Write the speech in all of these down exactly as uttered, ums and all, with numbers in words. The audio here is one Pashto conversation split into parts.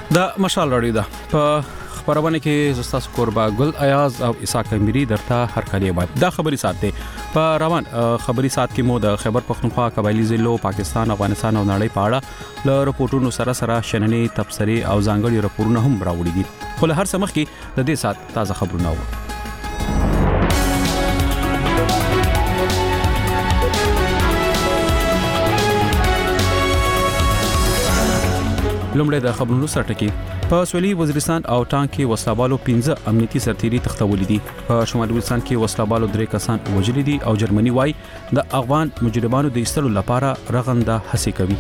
د مشال راډیو ده په خبرونه کې زستا سکوربا ګل ایاز او اسحاق اميري درته هر کلی باید دا خبري ساتي په روان خبري سات کې مو د خیبر پختونخوا قبایلی ضلعو پاکستان افغانستان او نړۍ په اړه ل رپورټونو سره سره شننې تبصري او ځانګړي رپورټونه هم راوړي دي خو له هر څه مخکې د دې سات تازه خبرونه و لومړی د خبرونو سرټکی په سویلي وزیرستان او ټانک کې وسلوالو پنځه امنیتي سرتيري تختولې دي په شمالي وزیرستان کې وسلوالو درې کسان وژلي دي او جرمني وايي د افغان مجرمانو د ایستلو لپاره رغنده هڅې کوي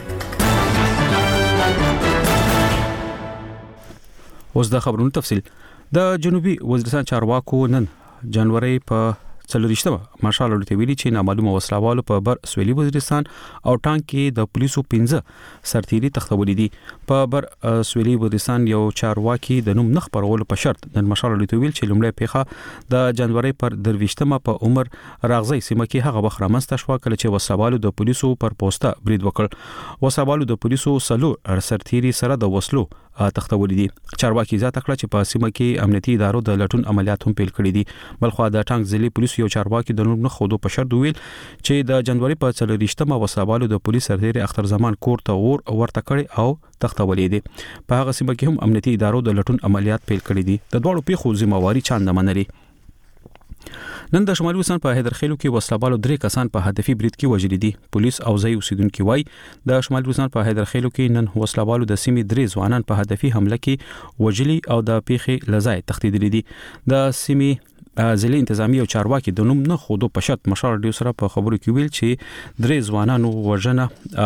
اوس د خبرونو تفصیل د جنوبي وزیرستان چارواکو نن جنوري په څلورشتمه مارشال ورته ویلي چې نامعلومه وسلوالو په بر سویلي وزیرستان او ټانک کې د پولیسو پنځه سرتيري تختولې دي په بر سویلي وزیرستان یو چارواکي د نوم نخ پرولو په شرط د مارشال ورته ویل چې لومړی پیخه د جنوري پر درويشتمه په عمر راغزي سیمه کې هغه وخت رامنځته شو کله چې وسلوالو د پولیسو پر پوسټه برید وکړ وسلوالو د پولیسو سلو سرتيري سره د وسلو تختولې دي چارواکي ذات کړ چې په سیمه کې امنیتي ادارو د لټون عملیات هم پیل کړي دي بلخو د ټانک ضلع پولیسو یو چارواکي د نوم نه خودو په شرط ویل چې د جنوري په څلورشتمه وسلوالو د پولیس سرتيري اختر زمان کور ته ور ورته کړي او تختولې دي په هغه سیمه کې هم امنیتي ادارو د لټون عملیات پیل کړي دي د دوړو پیښو ذمہواری چاند منلي نن د شمالي وزیرستان په حیدرخیلو کې وسلوالو درې کسان په هدفي برید کې وژل دي پولیس او ځای اوسیدونکو وایي د شمالي وزیرستان په حیدرخیلو کې نن وسلوالو د سیمې درې ځوانان په هدفي حمله کې وژلي او د پیښې لزای تختیدلې دي د سیمې ضلع انتظامی او چارواکي د نوم نه خودو په شرط مشال ډیو سره په خبرو کې ویل چې درې ځوانانو وژنه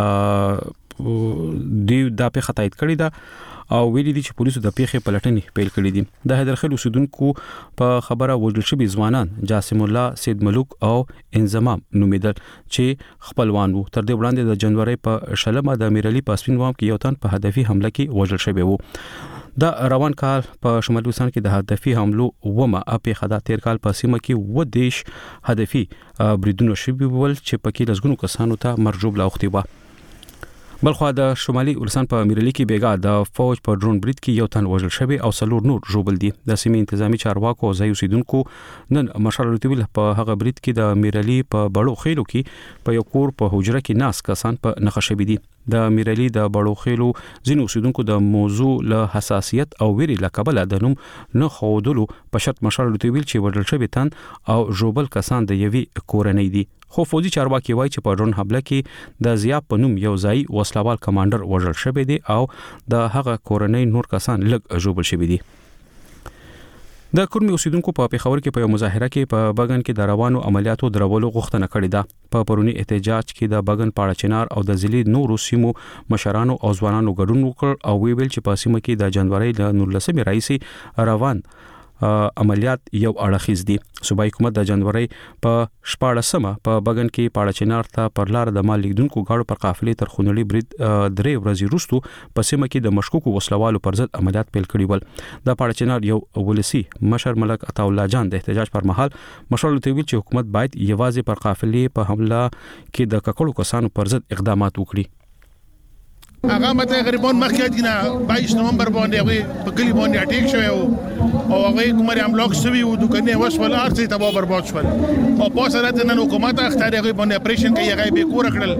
دی د پیښه تایید کړې ده او ویلي دي چې پولیسو د پیښې پلټنې پیل کړې دي د حیدرخیل اوسیدونکو په خبره وژل شوی ځوانان جاسم الله سید ملوک او انضمام نومیدل چې خپلوان وو تر دې وړاندې د جنوري په شلمه د میرالي پاسپین وام کې یو تن په هدفي حمله کې وژل شوی وو د روان کال په شمالي وزیرستان کې د هدفي حملو ومه اپې خدا تیر کال په سیمه کې و دیش هدفي بریدونو شوی ول چې پکې لږونو کسانو ته مرجوب لاوختي و بلخو د شمالي وزیرستان په میرالي کې بیګا د فوج په ډرون برید کې یو تن وژل شوی او څلور نور ژوبل دي د سیمې انتظامی چارواکو او ځای اوسیدونکو نن مشال رتویل په هغه برید کې د میرالي په بړو خېلو کې په یو کور په حجره کې ناس کسان په نخښه شوی دي د میرالي د بړو خېلو ځینو اوسیدونکو د موضوع له حساسیت او ویري لکبله د نوم نه خودلو په شرط مشال رتویل چې وژل شوی تن او ژوبل کسان د یوي کورنۍ دي خو فوجي چارواکي وایي چې په ډرون حمله کې د زیاب په نوم یو ځای وسلوال کمانډر وژل شوی دی او د هغه کورنۍ نور کسان لږ ژوبل شوی دي د کورمي اوسیدونکو په پیښور کې په یو مظاهره کې په بغن کې د روانو عملیاتو درولو غوښتنه کړې ده په پرونی احتجاج کې د بغن پاړه چنار او د ضلع نورو سیمو مشرانو او ځوانانو ګډون وکړ او ویل چې په سیمه کې د جنوري د نولسمې رئیسي روان عملیات یو اړخیز دي صوبایي حکومت د جنوري په شپاړسمه په بغن کې پاړه چنار ته پر لار د مال لیکدونکو غاړو پر قافلې تر خونړي برید درې ورځې وروسته په سیمه کې د مشکوکو وسلوالو پر ضد عملیات پیل کړي ول د پاړه چنار یو ولسی مشر ملک عطا الله جان د احتجاج پر مهال مشر ته ویل چې حکومت باید یوازې پر قافلې په حمله کې د ککړو کسانو پر ضد اقدامات وکړي هغه مته غریبون مخکې دینه باییس نومبر باندې هغه په کلی باندې اٹیک شوی او هغه کومري املاک شوی او دکانې وسول ارڅ ته برباد شول او په سره د نن حکومت اختیار هغه باندې اپریشن کوي هغه به کور کړل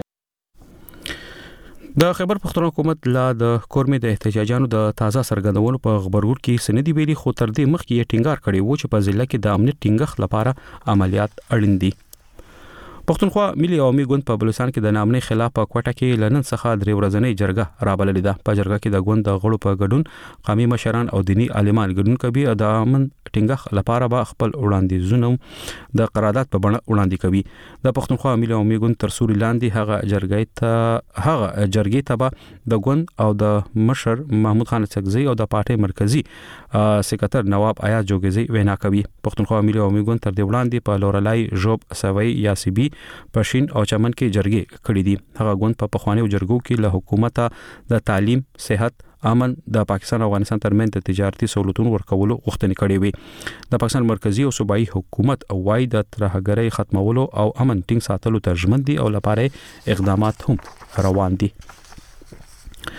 د خیبر پختونخوا حکومت لا د کورمي د احتجاجانو د تازه سرګندونو په خبرګور کې سندې ویلي خو تر دې مخکې یې ټینګار کړی و چې په ضلع کې د امنیت ټینګښت لپاره عملیات اړین دي پښتونخوا ملي عوامي ګوند په بلوچستان کې د نامنۍ خلاف په کوټه کې لنن څخه درې ورځنۍ جرګه رابللې ده په جرګه کې د ګوند د غړو په ګډون قومي مشران او دینی عالمان ګډون کوي د امن ټینګښت لپاره به خپل وړاندیزونه د قرارداد په بڼه وړاندې کوي د پښتونخوا ملي عوامي ګوند تر سوري لاندې هغه جرګې ته هغه جرګې ته به د ګوند او د مشر محمود خان سکزي او د پارټي مرکزی سکرټر نواب آیاز جوګزي وینا کوي پښتونخوا ملي عوامي ګوند تر دې وړاندې په لورلای جوب سوي یاسبي پښین او چمن کې جرګې کړې دي هغه ګوند په پخوانیو جرګو کې له حکومت د تعلیم صحت امن د پاکستان او افغانستان ترمنځ د تجارتي سہولتونو ورکولو غوښتنې کړې وي د پاکستان مرکزی او صوبایي حکومت او وايي د ترهګرۍ ختمولو او امن ټینګ ساتلو ترجمن دي او لپاره اقدامات هم روان دي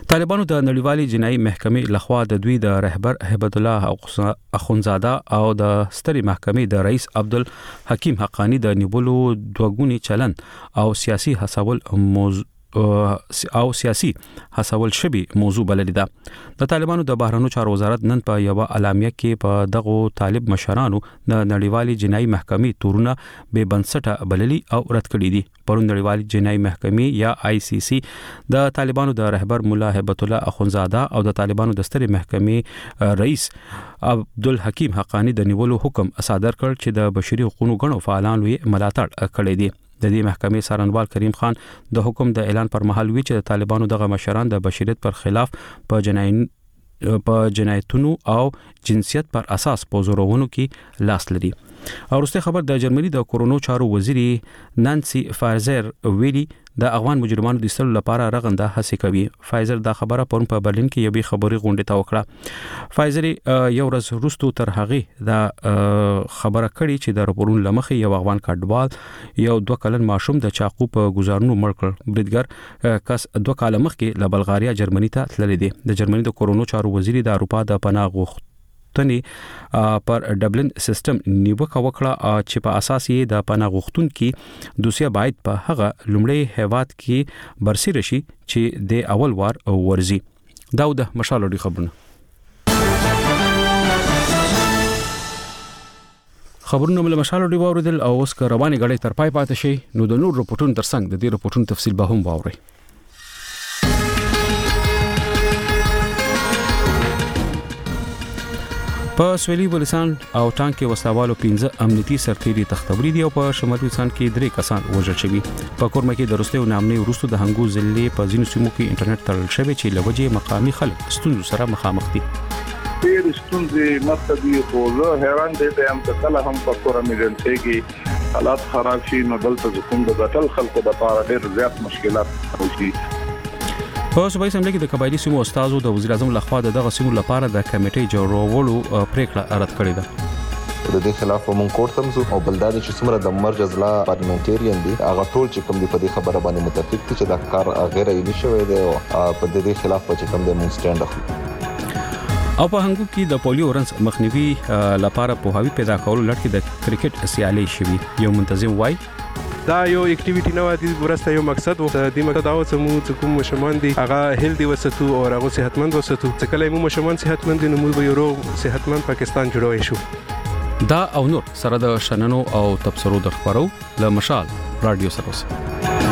طالبانو د نړیوالې جنایي محکمې لخوا د دوی د رهبر هبت الله اخونزاده او د سترې محکمې د رئیس عبدالحکیم حقانی د نیولو دوګونی چلن او سیاسي حسابل موضوع او سیاسي حسابل شبي موضوع بللی ده. د طالبانو د بهرنیو چارو وزارت نن په یو اعلامیه کې په دغه طالب مشرانو د نړیوالې جنایي محکمې تورونه به بنسټه بللی او رد کړی دي. پرون نړیوالې جنایي محکمې یا آی سی سی د طالبانو د رهبر مولا هبت الله اخونزاده او د طالبانو د سترې محکمې رئیس عبدالحکیم حقانی د نیولو حکم صادر کړ چې د بشري حقوقو غړو فعالانو یې ملاتړ کړی دی. د دې محکمې سرنوال کریم خان د حکم د اعلان پر مهال وی چې د طالبانو دغه مشران د بشریت پر خلاف په جناین په جنایتونو او جنسیت پر اساس په زورونو کې لاس لري. او وروسته خبر د جرمني د کورونو چارو وزیري نانسی فایزر ویلي د افغان مجرمانو د ایستلو لپاره رغنده هڅه کوي. فایزر دا خبره پرون په برلین کې یوې خبري غونډه ته وکړه. فایزر یو ورځ وروسته تر هغه دا خبره کړې چې د رپورون لمخې یو افغان کډوال یو دوه کلن ماشوم د چاقو په گزارونو مړ کړ. بریدګر کس دوه کال مخکې له بلغاریا جرمني ته تللی دی. د جرمني د کورونو چارو وزیري د اروپا د پناه غوښتنې پر ډبلن سیستم نیوکه وکړه چې په اساس یې د پناه غوښتونکو دوسیه باید په هغه لومړی هیواد کې برسېره شي چې د اول وار ورزي. دا د مشال لري خبرونه خبرونه مل مشال لري واوریدل او اوس که رواني غړي تر پای پاتې شي نو د نور رپورټونو ترڅنګ د دې رپورټونو تفصیل به هم واوري. په سویلي بلوچستان او ټانک کې وسلوالو پنځه امنیتي سرتیري تختوري دي او په شمالي بلوچستان کې درې کسان وژل شوي. په کورمه کې د روسیې نامنې وروسته د هنګو ضلع په ځینو سیمو کې انټرنیټ تړل شوی چې لوجې مقامي خلک ستونزو سره مخامخ دي. ډېر ستونزې مخته دي خو زه حیران دي چې هم کله هم په کورم ایجنسي کې حالات خراب شي نو دلته کوم د ټول خلکو د لپاره ډېر زیات مشکلات راوځي. په صوبایي اسمبلی کې د قبایلی سیمو استادو د وزیر اعظم لخوا دغه سیمو لپاره د کمیټې جوړولو پریکړه رد کړې ده. د دې خلاف په مونږ کوړ تمزو او بلداد چې څومره د مرج ازلا پارلیمنټریان دي هغه ټول چې کوم دی په دې خبره باندې متفق دي چې دا کار غیر عیني شوی دی او په دې خلاف په کوم دی مونږ سټاند اخلو. او په هنګو کې د پولیو رنس مخنیوي لپاره په هاوی پیدا کولو لړ کې د کرکټ سیالي شوی. یو منتظم وای دا یو اکټیویټی نه و د ورسته یو مقصد و د دې مقصد او سمو چې کوم مشمان دي هغه هیلدي وساتو او هغه صحتمند وساتو چې کله مو مشمان صحتمند دي نو موږ به یو صحتمند پاکستان جوړوي شو. دا او نور سره د شننو او تبصرو د خبرو له مشال رادیو سروس.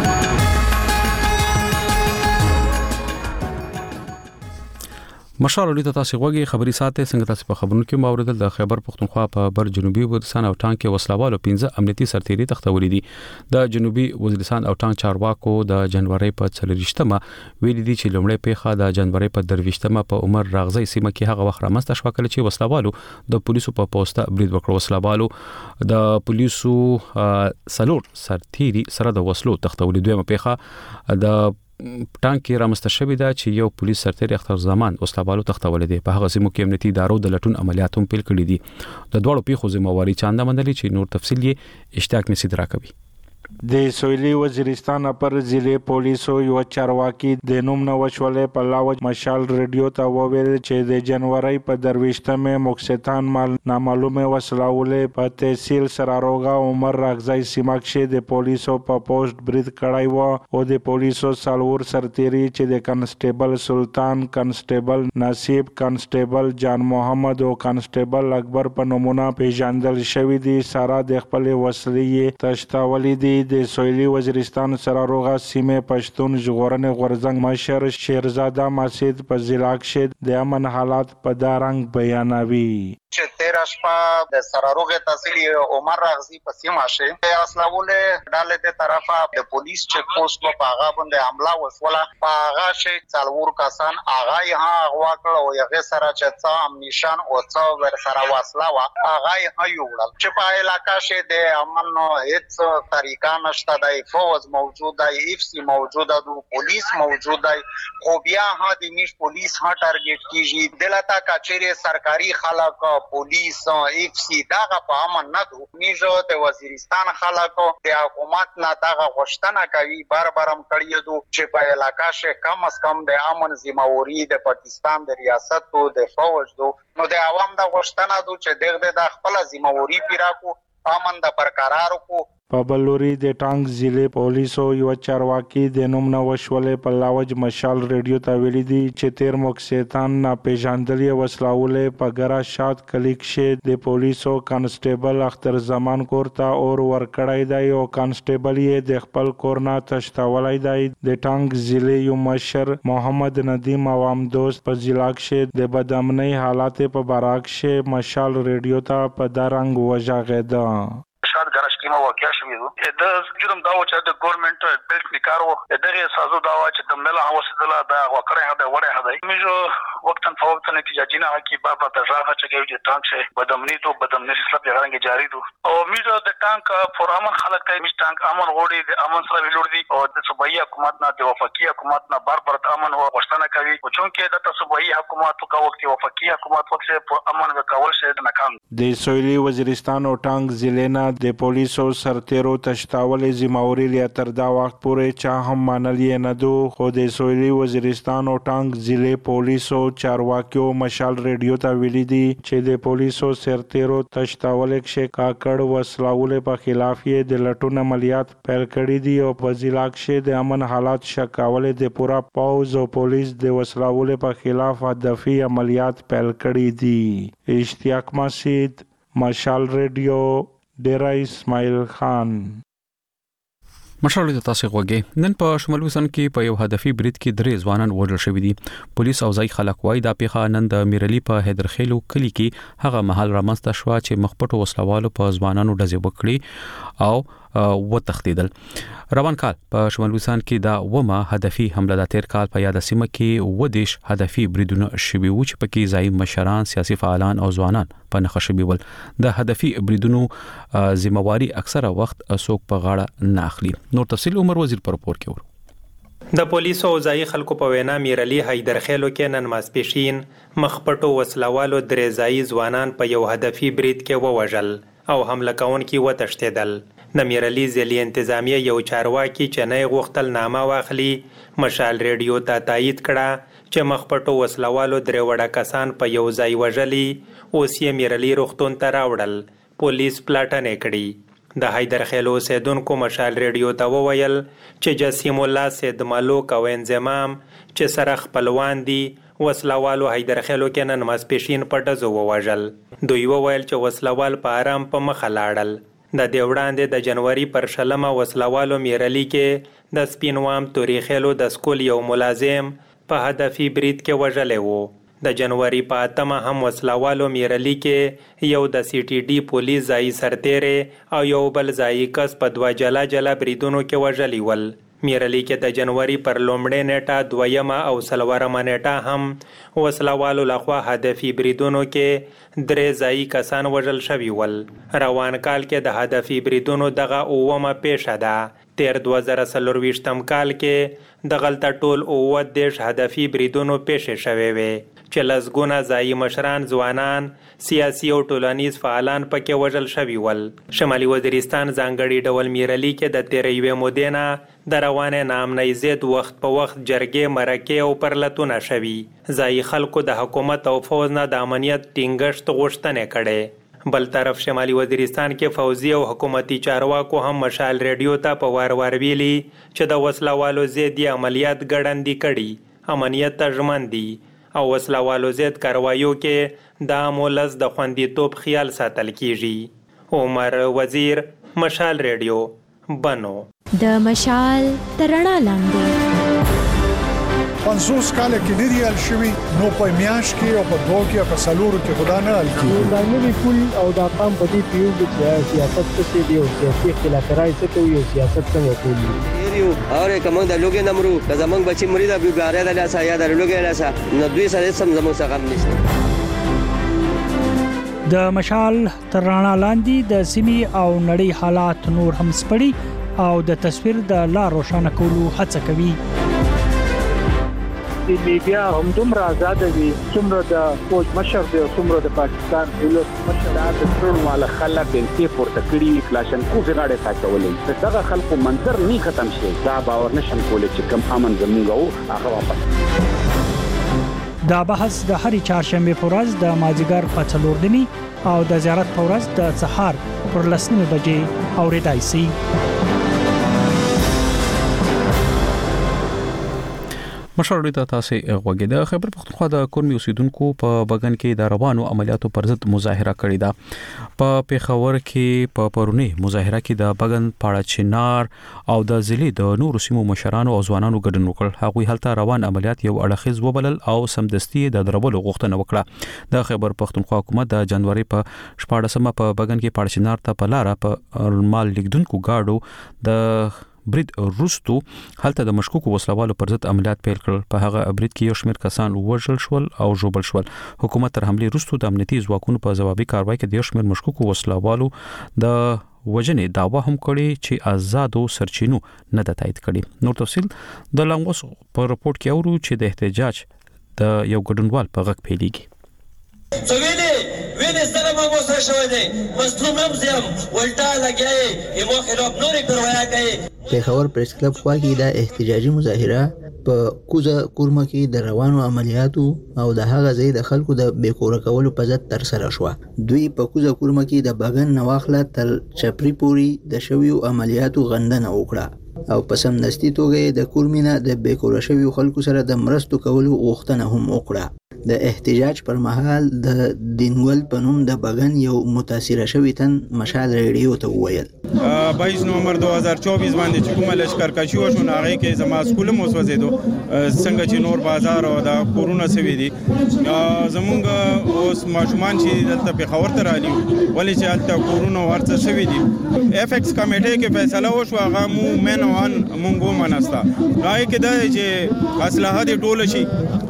مشال لري تاسو غوږی خبري ساته څنګه تاسو په خبرونو کې ماوردل د خیبر پختونخوا په بر جنوبي وزیرستان او ټانک کې وسلوالو پنځه امنیتي سرتیري تختوري دي. د جنوبي وزیرستان او ټانک چارواکو د جنوري په څلورشتمه ویل دي چې لومړی پیخه د جنوري په درويشتمه په عمر راغزي سیمه کې هغه وخت رامسته شو کله چې وسلوالو د پولیسو په پوسټه برید وکړ. وسلوالو د پولیسو سلور سرتیري سره د وسلو تختوري دویمه پیخه د ټانک کې رامسته شوې ده چې یو پولیس سرتیری اختر زمان وسلوالو تختول دي. په هغه سیمو کې امنیتي ادارو د لټون عملیات هم پیل کړي دي. د دوړو پیښو ذمہواری چاندا مندلي چې نور تفصیل یې اشتیاق نسید راکوي. د سویلي وزیرستان پر ضلع پولیسو یو چارواکي د نوم نو وشولې په لاوج مشال ریډیو ته وویل چې د جنوري په درويشتمه مقصدان مال نامعلومه وسلاولې په تحصیل سراروغا عمر راغزي سیمه کې د پولیسو په پوسټ برید کړای و او د پولیسو سالور سرتیری چې د کنسټیبل سلطان، کنسټیبل نصیب، کنسټیبل جان محمد او کنسټیبل اکبر په نمونه پیژندل شوی دي سره د خپل وسلې تشتاولې دي. د سویلي وزیرستان سراروغا سیمه پښتون ژغورنې غورځنګ مشر شیرزاده مسجد په ضلع کې د امن حالات په دارنګ بیانوي. چې تیرا شپه د سراروغ تحصیل عمر راغزي په سیمه کې اسلاولې ډالې د طرفه د پولیس چیک پوسټ په هغه باندې حمله وسوله. په هغه شي څلور کسان هغه یې هغه کړ او هغه سره چې څه امنیشن او څه ور سره وسله وا هغه یې یوړل چې په علاقې کې د امن نو هیڅ طریقه نشته. د فوج موجود دی، اف سی موجود دی، پولیس موجود دی، خو بیا ها د میش پولیس ها ټارګټ کیږي. دلته کچېره سرکاري خلک پولیس اف سی دغه په امن نه دو میجو د وزیرستان خلکو د حکومت نه دغه غوښتنه کوي بار بارم کړی دو چې په علاقہ شه کم از کم د امن ذمہواری د پاکستان د ریاست او د فوج دو نو د عوام د غوښتنه دو چې دغه د خپل ذمہواری پیرا کو امن د برقرار کو په بلوري د ټانګ ضلع پولیسو یو چارواکي د نوم نو وشولې په لاوج مشال ریډیو ته ویلي دي چې تیر موکسیتان نه پیژندلې وسلاولې په ګرا شاد کلیک شه د پولیسو کانسټیبل اختر زمان کورتا اور ورکړای دی او کانسټیبل یې د خپل کورنا تشتاولای دی د ټانګ ضلع یو مشر محمد ندیم عوام دوست په ضلع کې د بدامنۍ حالات په باراک شه مشال ریډیو ته په دارنګ وژغېدا شاد ګرش کیما واقع شوی دو د جرم دا و چې د ګورنمنت بیلټ نکارو دغه سازو دا و چې د مل هوسدلا دا وکړه هدا وړه هدا میجو وقتن فوقتن نتیجه جنا کی بابا د ژغه چې کوي د ټانک شه بدمنی تو بدمنی سره پیغام جاری دو او میجو د ټانک فورامن خلک ته میج ټانک امن وړي د امن سره ویلور دي او د صوبایي حکومت نه د وفاقي حکومت نه بار بار امن او غوښتنه کوي او چونکې د صوبایي حکومت او وخت وفاقي حکومت وخت په امن وکول شه د ناکام د سویلي وزیرستان او ټانک ضلع نه د پولیسو سرتیرو تشتاولې ذمہواری لیا تر دا وخت پورې چا هم منلې نه دو خو د سویلي وزیرستان او ټانک ضلع پولیسو چارواکیو مشال ریډیو ته ویلي دي چې د پولیسو سرتیرو تشتاولې کې کاکړ وسلاولې په خلاف یې د لټون عملیات پیل کړي دي او په ضلع کې د امن حالات شکاولې د پورا پوز او پولیس د وسلاولې په خلاف هدفي عملیات پیل کړي دي اشتیاق مسجد مشال ریډیو ډیرا اسماعیل خان مشال د تاسو غوږی نن په شمال وسن کې په یو هدفي برید کې درې ځوانان وژل شوی دي پولیس او ځای خلک وای د پیښه نن د میرلی په حیدرخیلو کلی کې هغه محل رامنځته شو چې مخپټو وسلوالو په ځوانانو ډزې وکړي او و تختیدل روان کال په شمال وسن کې دا ومه هدفي حمله د تیر کال په یاد سیمه کې و دیش هدفي بریدونه شوی و چې پکې ځای مشران سیاسي فعالان او ځوانان په نخښه شوی ول د هدفي بریدونو ذمہواری اکثره وخت اسوک په غاړه نه اخلي نور تفصیل عمر وزیر پر پور کې ور د پولیسو او ځای خلکو په وینا میرلی حیدرخیلو کې نن ماسپښین مخپټو وسلوالو درې ځای ځوانان په یو هدفي برید کې ووژل او حمله کوونکي و تښتیدل د میرلی ضلعي انتظامیه یو چارواکي چې نه غوښتل نامه واخلي مشال ریډیو ته تایید کړه چې مخپټو وسلوالو درې وړه کسان په یو ځای وژلي اوس یې میرلی روغتون ته راوړل پولیس پلاټنې کړي د حیدرخیلو اوسیدونکو مشال ریډیو ته وویل چې جسیم الله سید ملوک او انضمام چې سره خپلوان دي وسلوالو حیدرخیلو کې نن ماسپښین په ډزو ووژل دوی وویل چې وسلوال په آرام په مخه لاړل د دې وړاندې د جنوري پر شلمه وسلوالو میرلی کې د سپینوام توریخیلو د سکول یو ملازم په هدفي برید کې وژلی و د جنوري په اتمه هم وسلوالو میرلی کې یو د سی ټي ډي پولیس ځای سرتیری او یو بل ځای کس په دوه جلا جلا بریدونو کې وژلی ول میرلی کې د جنوري پر لومړۍ نیټه دویمه او څلورمه نیټه هم وسلوالو لخوا هدفي بریدونو کې درې ځای کسان وژل شوي ول روان کال کې د هدفي بریدونو دغه اومه پیښه ده تیر دوه زره څلرویشتم کال کې د غلطه ټول اووه دېرش هدفي بریدونو پیښې شوې وې چې لسګونه ځایي مشران ځوانان سیاسي او ټولنیز فعالان پکې وژل شوي ول شمالي وزیرستان ځانګړي ډول میرلی کې د تیرې یوې مودې نه د روانې ناامنۍ ضد وخت په وخت جرګې مرکې او پرلتونه شوي ځایي خلکو د حکومت او فوز نه د امنیت ټینګښت غوښتنې کړې بل طرف شمالي وزیرستان کې فوزي او حکومتي چارواکو هم مشال ریډیو ته په وار وار ویلي چې د وسلوالو ضد عملیات ګړندي کړي امنیت ته ژمن دي او وسلوالو ضد کاروایو کې د مولز د خوندیتوب خیال ساتل کیږي عمر وزیر مشال ریډیو بنو د مشال ترڼا لاندې پنځوس کال کې ډیر یال شوی نو په میاش کې او په دوه کې په سلورو کې خدا نه ال کې دا نوی پول او دا قام په دې پیو چې سیاست څه دی او سیاسي خلافرای څه کوي او سیاست څنګه کوي یو اور کوم د لوګي نمرو که زمنګ بچي مرید ابي ګاره د لاسه یا د لوګي لاسه نو دوی سره سم زمو څخه غم نشته د مشال ترڼا لاندې د سیمي او نړۍ حالات نور هم سپړي او د تصویر د لا روښانه کولو هڅه کوي د لیبیا هم دومره آزاد دي څومره د فوج مشر دی څومره د پاکستان دولت مشر د ټول مال خلک بنتي پورته کړی کلاشن کو غاړه ساتولې دغه خلکو منظر نه ختم شي دا باور نشم کولای چې کم امن زمونږ او هغه واپس دا بحث د هرې چهارشنبه په ورځ د مازیګر په څلور نیمې او د زیارت په ورځ د سهار پر لس نیمې بجې اورېدای شي. مشر ته تاسو غوږی د خیبر پختونخوا د کورمي اوسیدونکو په بغن کې د روانو عملیاتو پر ضد مظاهره کړې ده. په پیښور کې په پرونی مظاهره کې د بغن پاړه چنار او د ضلع د نورو سیمو مشرانو او ځوانانو ګډون وکړ. هغوی هلته روان عملیات یو اړخیز وبلل او سمدستي د درولو غوښتنه وکړه. د خیبر پختونخوا حکومت د جنوري په شپاړسمه په بغن کې پاړه چنار ته په لار په مال لیکدونکو گاډو د برید روستو هلته د مشکوکو وسلوالو پر ضد عملیات پیل کړل. په هغه برید کې یو شمېر کسان وژل شول او ژوبل شول. حکومت تر حمله روستو د امنیتي ځواکونو په ځوابي کاروای کې د یو شمېر مشکوکو وسلوالو د وجنې داوا هم کړې چې آزادو سرچینو نه د تایید کړي. نور تفصیل د لنګوس په رپورت کې اورو چې د احتجاج د یو ګډونوال په غږ پیلېږي. سویلی وینې سره ما موسره شوی دی مظلوم هم زیم ولټا لګیای ایمو خلاف نورې کروایا کوي. پیښور پریس کلب خوا کې د احتجاجي مظاهره په کوزه کورمه کې د روانو عملیاتو او د هغه ځای د خلکو د بیکوره کولو په ضد تر سره شو. دوی په کوزه کورمه کې د بغن نواخله تر چپری پوری د شویو عملیاتو غندنه وکړه او په سمدستي توګه د کورمینه د بیکوره شویو خلکو سره د مرستو کولو غوښتنه هم وکړه. د احتجاج پر مهال د دینول په نوم د بغن یو متاثره شوی تن مشال ریډیو ته وویل باییس نومبر دو هزار چوبیس باندې چې کومه لشکرکشي وشو هغه کې زما سکول مو وسوځیدو څنګه چې نور بازار او د کورونا سوي دي زمونږ اوس ماشومان چې دلته په خبر تر علي ولې چې دلته کورونا ورته سوي دي اف ایکس کمیټه کې فیصله وشو هغه مو مین وان مونږه مناستا راي کې دا چې اصلاحات ټول شي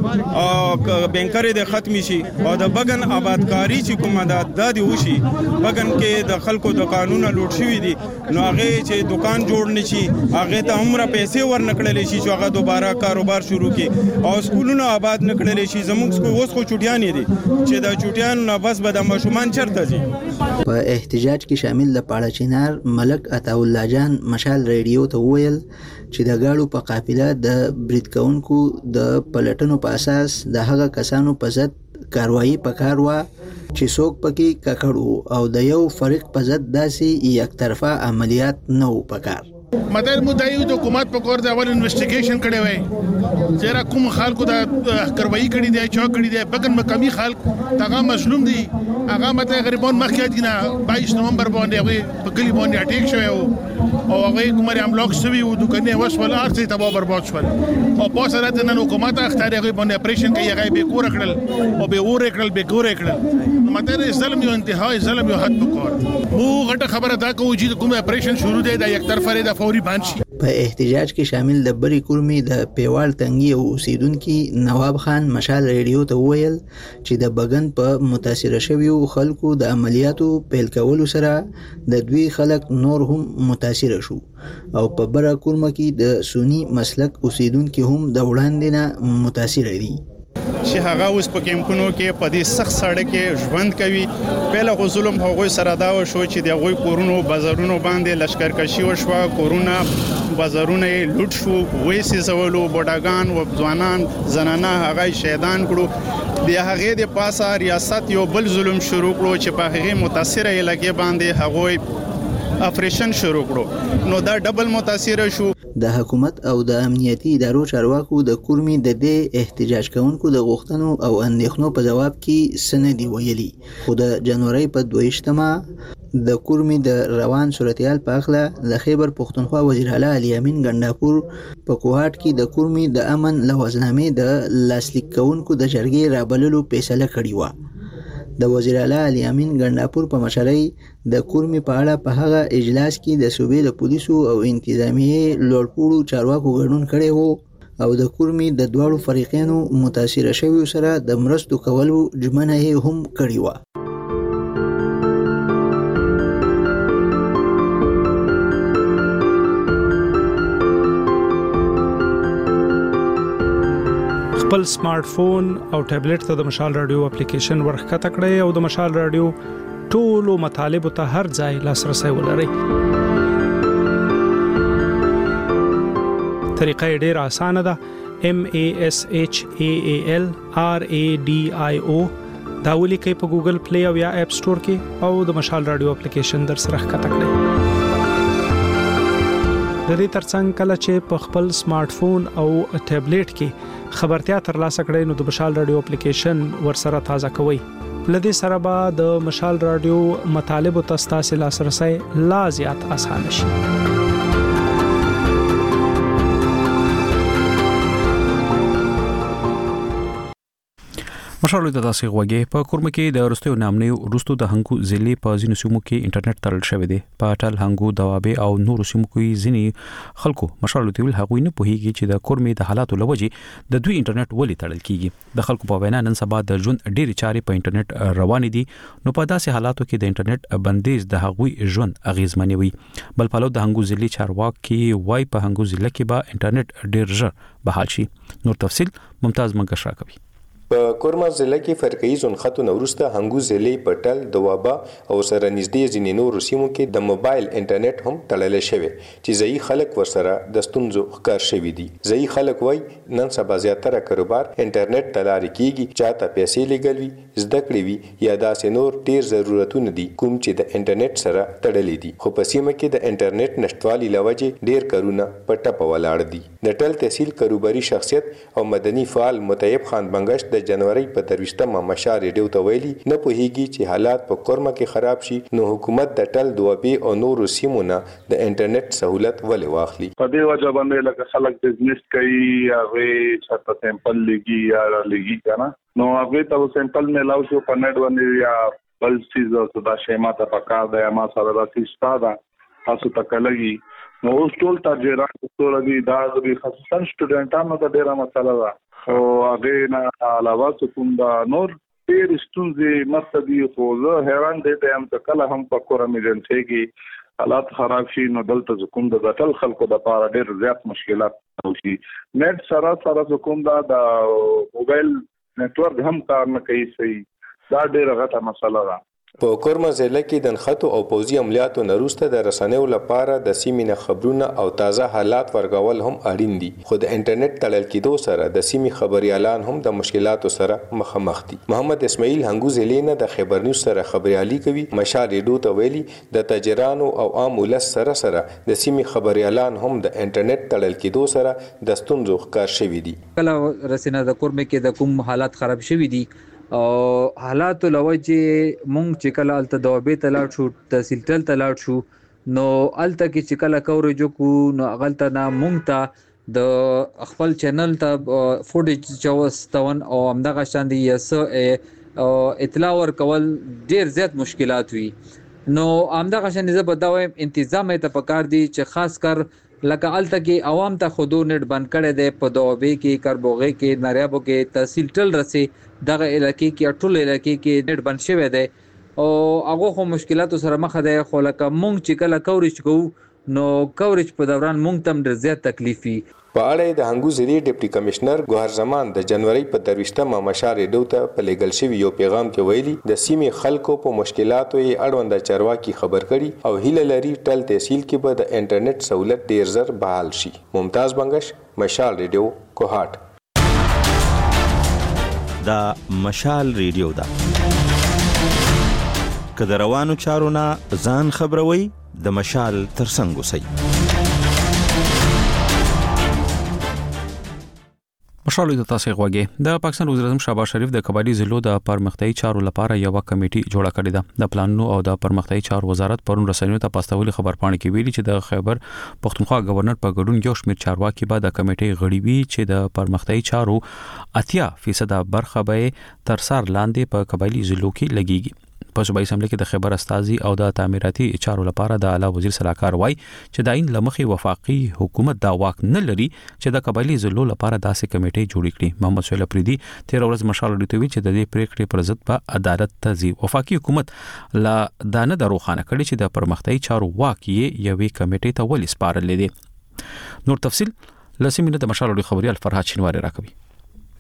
او بنکر د ختم شي او د بغن آبادکاری چې کومه د دادی وشي بغن کې د خلکو د قانون لوټ شوی دي نو هغه چې دکان جوړ نشي هغه ته عمره پیسې ورنکړل شي چې هغه دوباره کاروبار شروع کړي او سکولونه آباد نکړل شي زموږ سکول اوس خو چټیان دي چې د چټیان نه بس به د مشومان چرته دي. په احتجاج کې شامل د پاړه چینار ملک عطا الله جان مشال ریډیو ته وویل چې د گاډو په قافله د برید کوونکو د پلټنو په اساس د هغه کسانو په ضد کاروایی پکار و چې څوک پکې ککړ او د یو فریق په ضد داسې یک طرفه عملیات نه و پکار. مدار مدعی د حکومت په کور د اول انویسټیګیشن کړي وای چې کوم خلکو د کاروایی کړي دی چا کړي دی بګن مقامی خلک هغه مظلوم دي هغه مته غریبون مخکې دي نه باییس نومبر باندې هغه په کلی باندې اٹیک شوی او هغه کومه املاک سوي او دکانې وسول ارڅ ته برباد شول او په سره د نن حکومت اختیار هغه باندې اپریشن کوي هغه به کور کړل او به اور کړل به کور کړل مته ظلم یو انتهای ظلم یو حد پکور مو غټه خبره دا کوي چې کومه اپریشن شروع دی د یک طرفه د فوري باندې شي. په احتجاج کې شامل د بری کورمي د پیوال تنګي او اوسیدونکو نواب خان مشال ریډیو ته وویل چې د بغن په متاثر شویو خلکو د عملیاتو پیل کولو سره د دوی خلک نور هم متاثر شو او په بره کورمه کې د سونی مسلک اوسیدونکو هم د وړاندې نه متاثر دي چې هغه اوس په کیمپونو کې په دې سخت سړک کې ژوند کوي. پهله خو ظلم هغوی سره دا وشو چې د هغوی کورونو بازارونو باندې لشکرکشي وشوه کورونه بازارونه یې لوټ شو وې سیزولو بوډاګان و ځوانان زنانه هغه شهیدان کړو د هغې د پاسه ریاست یو بل ظلم شروع کړو چې په هغې متاثره علاقې باندې هغوی اپریشن شروع کړو نو دا ډبل متاثر شو. د حکومت او د امنیتي ادارو چارواکو د کورمي د دې احتجاج کوونکو د غوښتنو او اندېښنو په جواب کې سندي ویلي خو د جنوري په دویشتمه د کورمي د روان صورتحال په اړه د خیبر پختونخوا وزیر اعلی علي امین ګنداپور په کوهاټ کې د کورمي د امن لوازنامې د لاسلیک کوونکو د جرګې رابللو فیصله کړې و. د وزیر اعلی علي امین ګنداپور په مشرۍ د کورمي په اړه په هغه اجلاس کې د صوبې د پولیسو او انتظامیه لوړپوړو چارواکو ګډون کړی وو او د کورمي د دواړو فریقینو متاثر شویو سره د مرستو کولو ژمنه یې هم کړې وه. خپل سمارټ فون او ټابلیټ ته د مشال رادیو اپلیکیشن ورخکته کړئ او د مشال رادیو ټولو مطالب ته هر ځای لاسرسي ولرئ. طریقه ډېره اسانه ده. M A S H A A L R A D I O دا ولیکئ په ګوګل پلی او یا اپ سٹور کې او د مشال رادیو اپلیکیشن در سره ښکته کړئ. د دې ترڅنګ کله چې په خپل سمارټ فون او ټابلیټ کې خبرتیا ترلاسه کړئ نو د مشال رادیو اپلیکیشن ورسره تازه کوئ. لدې سره به د مشال رادیو مطالب او تاسو لاسرسي لا زیات اسانه شي. مشال د تاسو غوږی په کورم کې د رستو نامنې رستو د هنګو ضلع په ځینو سیمو کې انټرنیټ تړل شوی دی. په ټل هنګو دوابه او نور سیمو کې ځینی خلکو مشال تیول هغوی نه پوهیږي چې د کورمې د حالاتو لوجه د دوی انټرنیټ ولې تړل کیږي. د خلکو په وینا نن سبا د ژوند ډېری چارې په انټرنیټ روان دي نو په داسې حالاتو کې د انټرنیټ بندیز د هغوی ژوند اغیزمنوي. بل په لو د هنګو ضلع چارواکي وای په هنګو ضلع کې به انټرنیټ ډېر ژر بحال شي. نور تفصيل ممتاز منګش راکوي. په کورما ضلع کې فرقي ځون خطو نورسته هنګو ضلع پټل دوابا او سره نږدې ځینې نور سیمو کې د موبایل انټرنیټ هم تړل شوی چې ځای خلک ورسره د ستونزو ښکار شوی دي. ځای خلک وای نن سبا زیاتره کاروبار انټرنیټ تلاري کیږي، چاته پیسې لګوي، زده کړې وي یا داسې نور ډیر ضرورتونه دي کوم چې د انټرنیټ سره تړلې دي. خو په سیمه کې د انټرنیټ نشټوالي لوجه ډیر کارونه پټه په ولاړ دي. د ټل تحصیل کاروباري شخصیت او مدني فعال مطیب خان بنگش د جنوري په درويشتمه مشال ریډیو ته ویلي نه پوهیږي چې حالات په کورما کې خراب شي نو حکومت د ټل دوابي او نور سیمونه د انټرنیټ سہولت ولې واخلي. په دې وجه باندې لکه خلک بزنس کوي هغه چاته سیمپل لګي یا لګي کنه نو هغه ته سیمپل ملاو شو په نت باندې یا بل چیز او دا شیمه ته پکار دی ما سره راځي ستاده تاسو تکلګي نو اوس ټول تاجران ټول دي دا د خصوصا سټوډنټانو ته ډیره مسله ده او هغه نه علاوه کوم دا نور ډیر ستونزې مستدي خو زه حیران دي ته هم کله هم په کور ایمرجنسي کې حالات خراب شي نو دلته کوم د ټل خلکو د پاره ډیر زیات مشکلات شي. نت سره سره کوم دا د موبایل نتورک هم کار نه کوي صحیح دا ډیر غټه مسله ده. په کورما ضلع کې د خطو او پوزي عملیاتو نروسته د رسنیو لپاره د سیمې خبرونه او تازه حالات ورغول هم اړین دي. خو د انټرنیټ تړل کېدو سره د سیمې خبريالان هم د مشکلاتو سره مخامخ دي. محمد اسماعیل هنګو ضلع نه د خبر نیوز سره خبريالي کوي. مشال ریډیو ته ویلي د تاجرانو او عام ولس سره سره د سیمې خبريالان هم د انټرنیټ تړل کېدو سره د ستونزو ښکار شوي دي. کله رسنه د کورمه کې د کوم حالات خراب شوي دي او حالات لوجه مونږ چې کله الته دوابه تلاړ شو تحصیل تل تلاړ شو نو الته کې چې کله کوریج کو نو غلطه نه مونږ ته د خپل چینل ته فوټیج چوستون او همدغه شاندي یس اطلاع ور کول ډیر زیات مشکلات وي نو همدغه شاندي زه بداوم تنظیم ته پکار دي چې خاص کر لکه الته کې عوام ته خودو نت بند کړي دي په دوابه کې کربوغه کې نریابو کې تحصیل تل رسي دغه علاقې کې ټول علاقې کې نت بند شوی دی او هغه خو مشکلاتو سره مخ ده. خو لکه مونږ چې کله کوریج کوو نو کوریج په دوران مونږ تم ډیر زیات تکلیفي. په اړه د هنګو ضلع ډیپټي کمشنر ګوهر زمان د جنوري په درويشتمه مشال ریډیو ته په لګل شوی یو پیغام کې ویلي د سیمې خلکو په مشکلاتو یې اړوند چارواکي خبر کړي او هیله لري ټل تحصیل کې به د انټرنیټ سہولت ډیر زر بحال شي. ممتاز بنگش مشال ریډیو کوهات. دا مشال ریډیو دا کله روانو چارو نه ځان خبروي د مشال ترڅنګ وسی. مشال د تاسو غوږی د پاکستان وزیر اعظم شهباز شریف د قبایلی ضلعو د پرمختیايي چارو لپاره یو کمیټه جوړه کړې ده. د پلانونو او د پرمختیايي چارو وزارت پرون رسنیو ته پاستولي خبرپاڼه کې ویلي چې د خیبر پختونخوا گورنر په ګډون یو شمېر چارواکي به د کمیټې غړي وي چې د پرمختیايي چارو اتیا فیصد برخه به تر سر لاندې په قبایلی ضلعو کې لګيږي. په صوبایي اسمبلی کې د خیبر استازي او د تعمیراتي چارو لپاره د اعلی وزیر صلاحکار وای چې د عین لمخي وفاقي حکومت دا واک نه لري چې د قبایلی ضلعو لپاره داسې کمیټې جوړ کړي. محمد سهیل اپریدي تیر ورځ مشال ډیټوي چې د دې پریکړې پر ضد په عدالت ته ځي. وفاقي حکومت لا دانه دروخانه کړي چې د پرمختیايي چارو واک یې یوې کمیټې ته ولې سپارل دي. نور تفصيل لسمینه د مشال خبريال فرحات شینواری راکوي.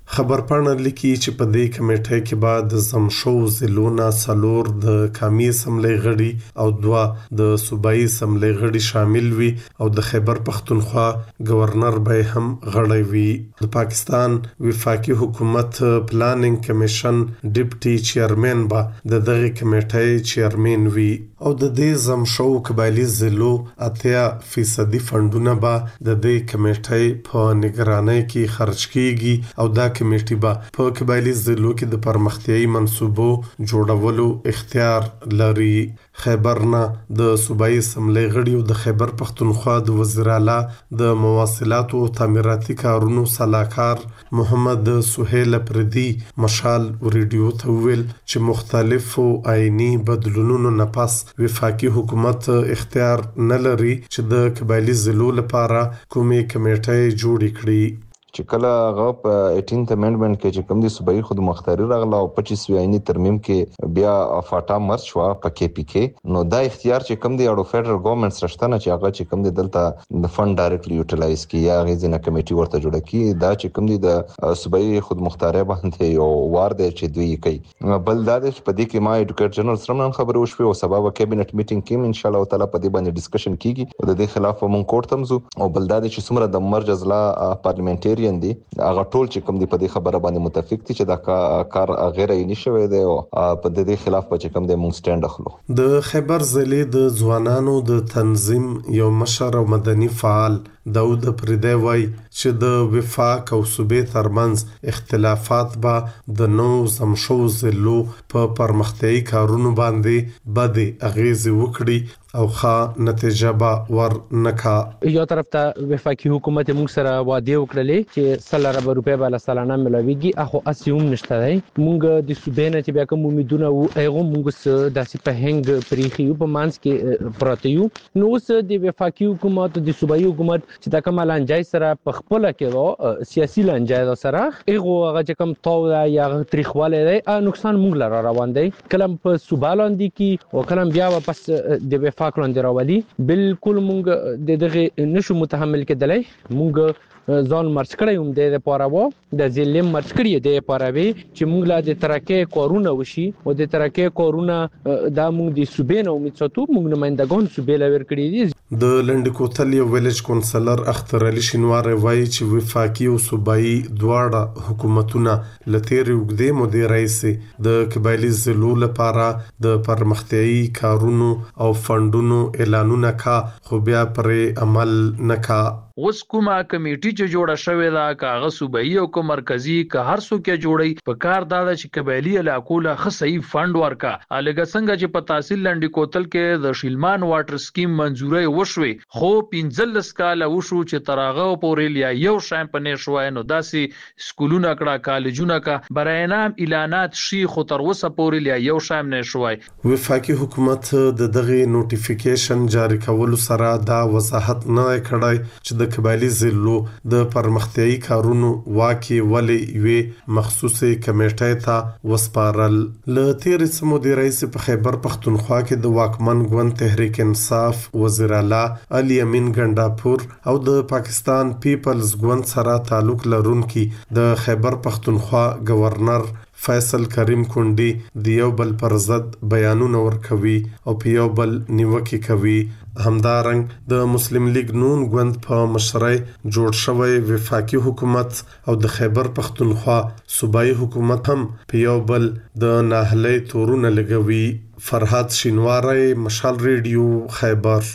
خبرپاڼه لیکي چې په دې کمیټې کې به د زمشو ضلعونو څلور د قومي اسمبلی غړي او دوه د صوبایي اسمبلی غړي شامل وي او د خیبر پختونخوا گورنر به هم غړی وي. د پاکستان وفاقي حکومت پلانینګ کمیشن ډیپټي چیرمن به د دغه کمیټې چیرمن وي او د دې زمشو قبایلی ضلعو اتیا فیصدي فندونه به د دې کمیټې په نگرانۍ کې خرج کیږي او دا کمیټې به په قبایلی ضلعو کې د پرمختیايي منصوبو جوړولو اختیار لري. خیبر نه د صوبایي اسمبلی غړي او د خیبر پختونخوا د وزیر اعلی د مواصلات او تعمیراتي کارونو صلاحکار محمد سهیل پردي مشال ریډیو ته ویل چې مختلفو آئینی بدلونونو نه پس وفاقي حکومت اختیار نه لري چې د قبایلی ضلعو لپاره کومې کمیټې جوړې کړي. چې کله هغه په اټینث امندمنت کې چې کوم دي صوبایي خود مختاري راغله او پچیس آئینی ترمیم کې بیا فاټا مرچ وا په کې پی کې نو دا اختیار چې کوم دي اړو فدرال ګورنمنت سرشتنه چې هغه چې کوم دي دلته د فند ډایرکټلی یوټیلایز کی یا غیزنه کمیټي ورته جوړه کی دا چې کوم دي د صوبایي خود مختاري باندې یو وار دی چې دوی کوي. بل دا چې په دې کې ما ایډوکیټر جنرال سره خبرو وشوي او سبا په کابینټ میټینګ کې ان شاء الله تعالی په دې باندې ډسکشن کیږي او د دې خلاف مونږ کورټ تمزو او بل دا چې څومره د مرج ازلا پارلیمنټری دي هغه ټول چې کوم دی په دې خبره باندې متفق دي چې دا کار غیر عیني شوی دی او په دې خلاف چې کوم دی مونږ سټاند اخلو. د خیبر ضلع د ځوانانو د تنظیم یو مشر او مدني فعال داود پردی وای چې د وفاق او صوبې ترمنځ اختلافات به د نو زمشو ضلعو په پرمختیايي کارونو باندې بد اغیز وکړي او ښه نتیجه به ور نکا. یو طرف ته وفاقي حکومت موږ سره وعده وکړلې چې سل ارب روپیا به سالانه ملويږي اخو اسيوم نشته دی. موږ د صوبې نه چې بیا کوم امیدونه او هغه موږ داسې په هنګ پریخي په مانس کې پراته یو نو اوس د وفاقي حکومت د صوبایي حکومت چې دا کوم لانجای سره په خپل کې سیاسي لانجای سره هغه هغه چې کوم تاو یا تاریخواله دی نقصان موږ لاره روان دی. کلم په صوبالاندې کې او کلم بیا واپس د وفاق لاندې راولي بالکل موږ د دغه نشو متحمل کېدلای. موږ ځان مرچ کړی هم د لپاره وو د ځلې مرچ کړی د لپاره وی چې موږ لا د ترکه کورونه وشي او د ترکه کورونه د موږ د صوبې نه امید ساتو موږ نمائندګان صوبې لور کړی دي. د لنډ کوتل یو ویلج کونسلر اختر علي شینوار وایي چې وفاقي او صوبایي دواړه حکومتونه لتیر وګدې مدیر رئیس د قبایلی ضلعو لپاره د پرمختیايي کارونو او فندونو اعلانونه کا خو بیا پرې عمل نکا. اوس کومه کمیټي چې جوړه شوې ده کاغه صوبایي او کو مرکزی که هر څوک جوړي په کار دا چې قبایلی علاقو له خصي فند ورکا الګ څنګه چې په تحصیل لنډی کوتل کې د شیلمان واټر سکیم منزوري وشوي خو پنځلس کال وشو چې تراغه پورې لیا یو شایم پنې شوای نو داسې سکولونه کړه کالجونه کا براینام اعلانات شي خو تر اوسه پورې لیا یو شایم نه شوای. وفاقي حکومت د دغه نوټیفیکیشن جاری کولو سره دا وضاحت نه کړای چې د قبایلی ضلعو د پرمختیايي کارونو واکي ولې یوه مخصوصه کمیټې ته وسپارل. ل تیر سمو د رئیس په خیبر پختونخوا کې د واکمن ګوند تحریک انصاف وزیر اعلی علي امین ګنداپور او د پاکستان پیپلز ګوند سره تعلق لرونکي د خیبر پختونخوا گورنر فیصل کریم کونډي د یو بل پر ضد بیانونه ورکوي او په یو بل نیوکه کوي. همدارنګ د مسلم لیگ نون ګوند په مشرۍ جوړ شوی وفاقي حکومت او د خیبر پختونخوا صوبایي حکومت هم په یو بل د ناهلۍ تورونه لګوي. فرحات شینواری، مشال ریډیو، خیبر.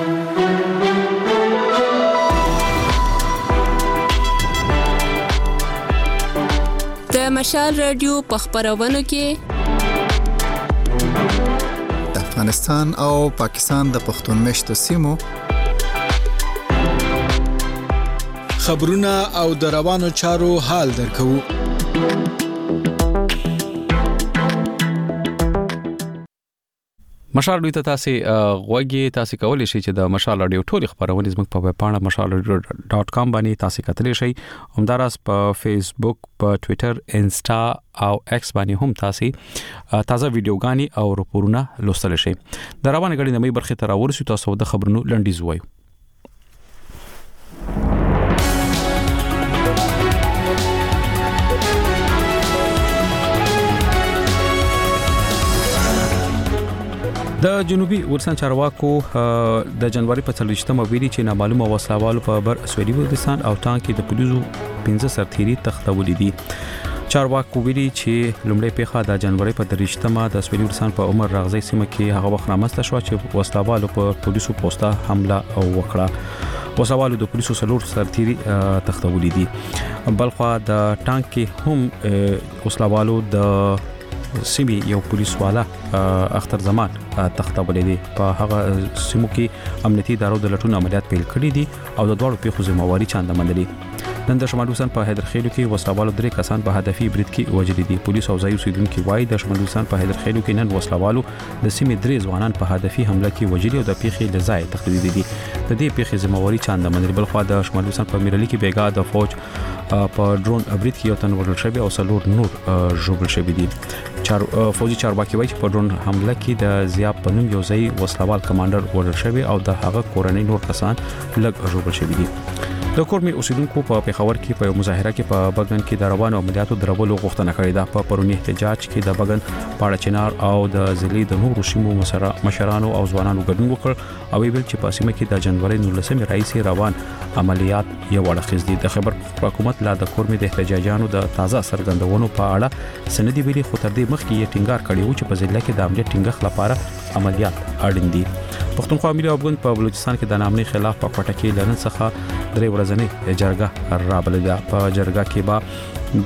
د مشال رادیو په خبرونو کې د افغانستان او پاکستان د پښتون مشتو سیمو خبرونه او د روانو چارو حال درکو. مشال رادیو ته تاسو غوږی تاسو کولی شئ چې د مشال رادیو ټول خبرونه زموږ په ویب پاڼه مشال رادیو ډاټ کام باندې تاسو کتلی شئ. همداراز په فیسبوک، په ټوئیټر، انسټا او ایکس باندې هم تاسو تازه ویډیوګانی او راپورونه لوستل شئ. د روانه غړي نمې برخه تر ورسې تاسو د خبرونو لنډیز وایو. د جنوبي ورسان چارواکو د جنوري په څلوېښتمه ویلي چې نامعلومه وسلوالو په بر سویلي وزیرستان او ټانک کې د پولیسو پنځه سرتيري تختولې دي. چارواکو ویلي چې لومړی پیښه د جنوري په دریشتمه د سویلي وزیرستان په عمر راغزي سیمه کې هغه وخت رامنځته شو چې وسلوالو په پولیسو پوسټه حمله وکړه. وسلوالو د پولیسو سلور سرتيري تختولې دي. بلخوا د ټانک کې هم وسلوالو د سیمه یو پولیس والا اختر زمان تختولې دي. په هغه سیمو کې امنیتي ادارو د لټون عملیات پیل کړي دي او د دوړو پیښو ذمہواری چاند منلي. نن د شمال وزیرستان په حیدرخیلو کې وسلوالو درې کسان په هدفي برید کې وژل دي. پولیس او ځایي اوسیدونکو وايي د شمال وزیرستان په حیدرخیلو کې نن وسلوالو د سیمې درې ځوانان په هدفي حمله کې وژل او د پیښې لزای تخدید دي. د دې پیښې ذمہواری چاند منلي. بلخوا د شمال وزیرستان په میرلی کې بیګا د فوج په ډرون برید کې یو تن وژل شوی او څلور نور ژوبل شوی دي. چار فوجي چارواکي وایي چې په ډرون حمله کې د زیاب پنوم یو ځای وسلوال کمانډر وژل شوی او د هغه کورنۍ نور کسان لږ ژوبل شوی دي. د کورمي اوسیدونکو په پیښور کې په مظاهره کې په بغن کې د روانو عملیاتو درولو غوښتنه کړې ده. په پرونی احتجاج کې د بغن پاړه چنار او د ضلع د نورو سیمو مشرانو او ځوانانو ګډون وکړ او ویل چې په سیمه کې د جنوري نولسمې راځي روان عملیات یو اړخیز دي. د خبر حکومت لا د کورمي د احتجاجانو د تازه سرګندونو په اړه سندې ویلي خو تر دې مخکې یې ټینګار کړی و چې په ضلع کې د امنیت ټینګښت لپاره عملیات اړین دي. پښتونخوا ملي افغان په بلوچستان کې د نامنۍ خلاف په کوټه کې لرن څخه درې ورځې جرګه رابلل. په جرګه کې با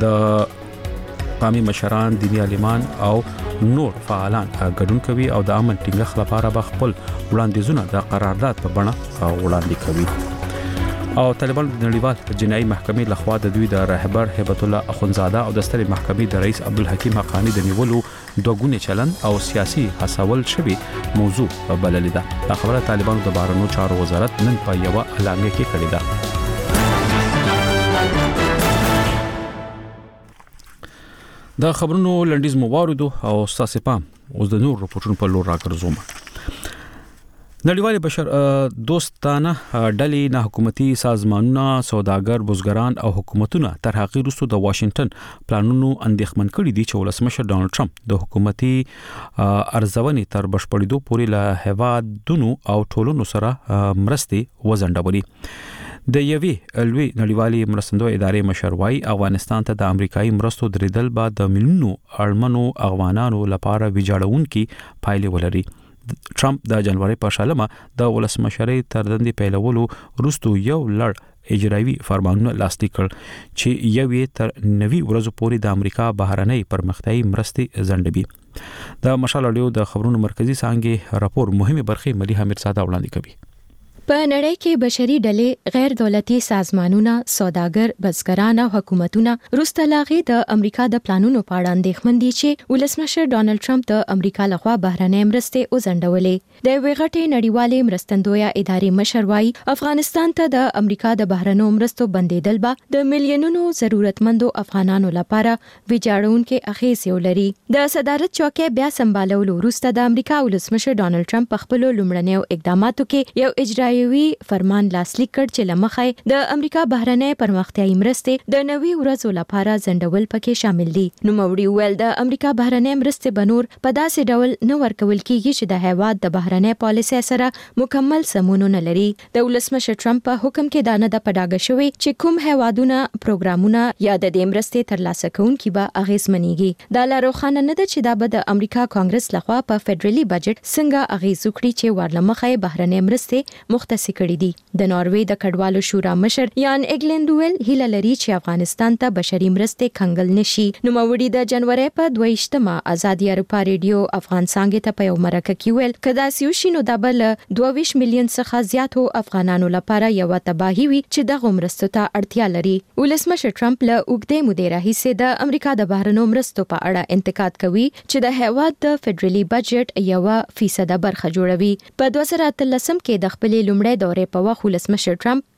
د قومي مشران، دیني عالمان او نور فعالان ګډون کوي او د امن ټینګښت لپاره به خپل وړاندیزونه د قرارداد په بڼه وړاندې کوي. او طالبان د نړیوال جنایي محکمې لخوا د دوی د رهبر هبت الله اخونزاده او د سترې محکمې د رئیس عبدالحکیم حقانی د نیولو دوګونی چلن او سیاسي حسول شوی موضوع بللې ده. دا خبره طالبانو د بهرنیو چارو وزارت نن په یو اعلامیه کې کړې ده. دا خبرونو لنډیز موارد او اساس پام اوس د نور رپورټونو په لور راګرځوم. نړیوال بشر دوستانه ډلې نه حکومتي سازمانونه، سوداګر، بزګران او حکومتونه تر هغه وروسته د واشنگټن پلانونو اندېښمن کړي دي چې ولسمشر ډانلډ ټرمپ د حکومتي ارزونې تر بشپړېدو پورې له هیوادونو او ټولنو سره مرستې وزنډولي. د یوې لوی نړیوالې مرستندوی ادارې مشر وايي افغانستان ته د امریکایي مرستو درېدل به د ملیونو اړمنو افغانانو لپاره ویجاړونکي پایلې ولري. ټرمپ د جنوري په شلمه د ولسمشرۍ تر دندې پیلولو وروسته یو لړ اجرایي فرمانونه لاسلیک کړ چې یو یې تر نوي ورځو پورې د امریکا بهرنۍ پرمختیایي مرستې ځنډوي. د مشال اډیو د خبرونو مرکزی څانګې راپور مهمه برخه ملي حمید ساده وړاندې کوي. په نړۍ کې بشري ډلې، غیر دولتي سازمانونه، سوداګر، بزګران او حکومتونه روسته لاغې د امریکا د پلانونو په اړه اندېښمن دي چې ولسمشر ډانلډ ټرمپ د امریکا لخوا بهرنۍ مرستې وزنډولې. د یوې غټې نړیوالې مرستندویه ادارې مشر وايي افغانستان ته د امریکا د بهرنیو مرستو بندیدل به د میلیونونو ضرورتمندو افغانانو لپاره ویجاړونکي اغیزې ولري. د صدارت چوکۍ بیا سمبالولو وروسته د امریکا ولسمشر ډانلډ ټرمپ په خپل لومړنیو اقداماتو کې یو اجرایي فرمان لاسلیک کړ چې لمخې د امریکا بهرنۍ پرمختیایي مرستې د نوي ورځو لپاره ځنډول پکې شامل دي. نو موري ویل د امریکا بهرنۍ مرستې بنور په داسې ډول نه ورکول کیږي چې د هیواد د بهرنۍ پالیسۍ سره مکمل سمون نه لري. د ولسمشر ټرمپ په حکم کې دا نه د پډاګه شوی چې کوم هیوادونه پروګرامونه یا د دې مرستې ترلاسه کوونکي به اغیزمنېږي. دا لا روښانه نه ده چې دا به د امریکا کانګرس لخوا په فدرالي بجټ څنګه اغیز وکړي چې ورلمخې بهرنۍ مرستې مختص کړي دي. د ناروې د کډوالو شورا مشر یان اګلند ویل هیله لري چې افغانستان ته بشري مرستې کنګل نشي. نو موري د جنوري په دویشتمه ازادي اروپا ریډیو افغان څنګه ته په یو مرکه کې ویل کدا سیوشینو د بل دوه ویشت میلیون څخه زیاتو افغانانو لپاره یو تباہي وي چې د مرستو ته اړتیا لري. ولسمشر ټرمپ له اوګدې مودې راهیسې د امریکا د بهرنیو مرستو په اړه انتقاد کوي چې د هیواد د فدرالي بجټ یو فیصد برخه جوړوي. په دوه زره اتلسم کې د خپل لومړی دورې په وخت ولسمشر ټرمپ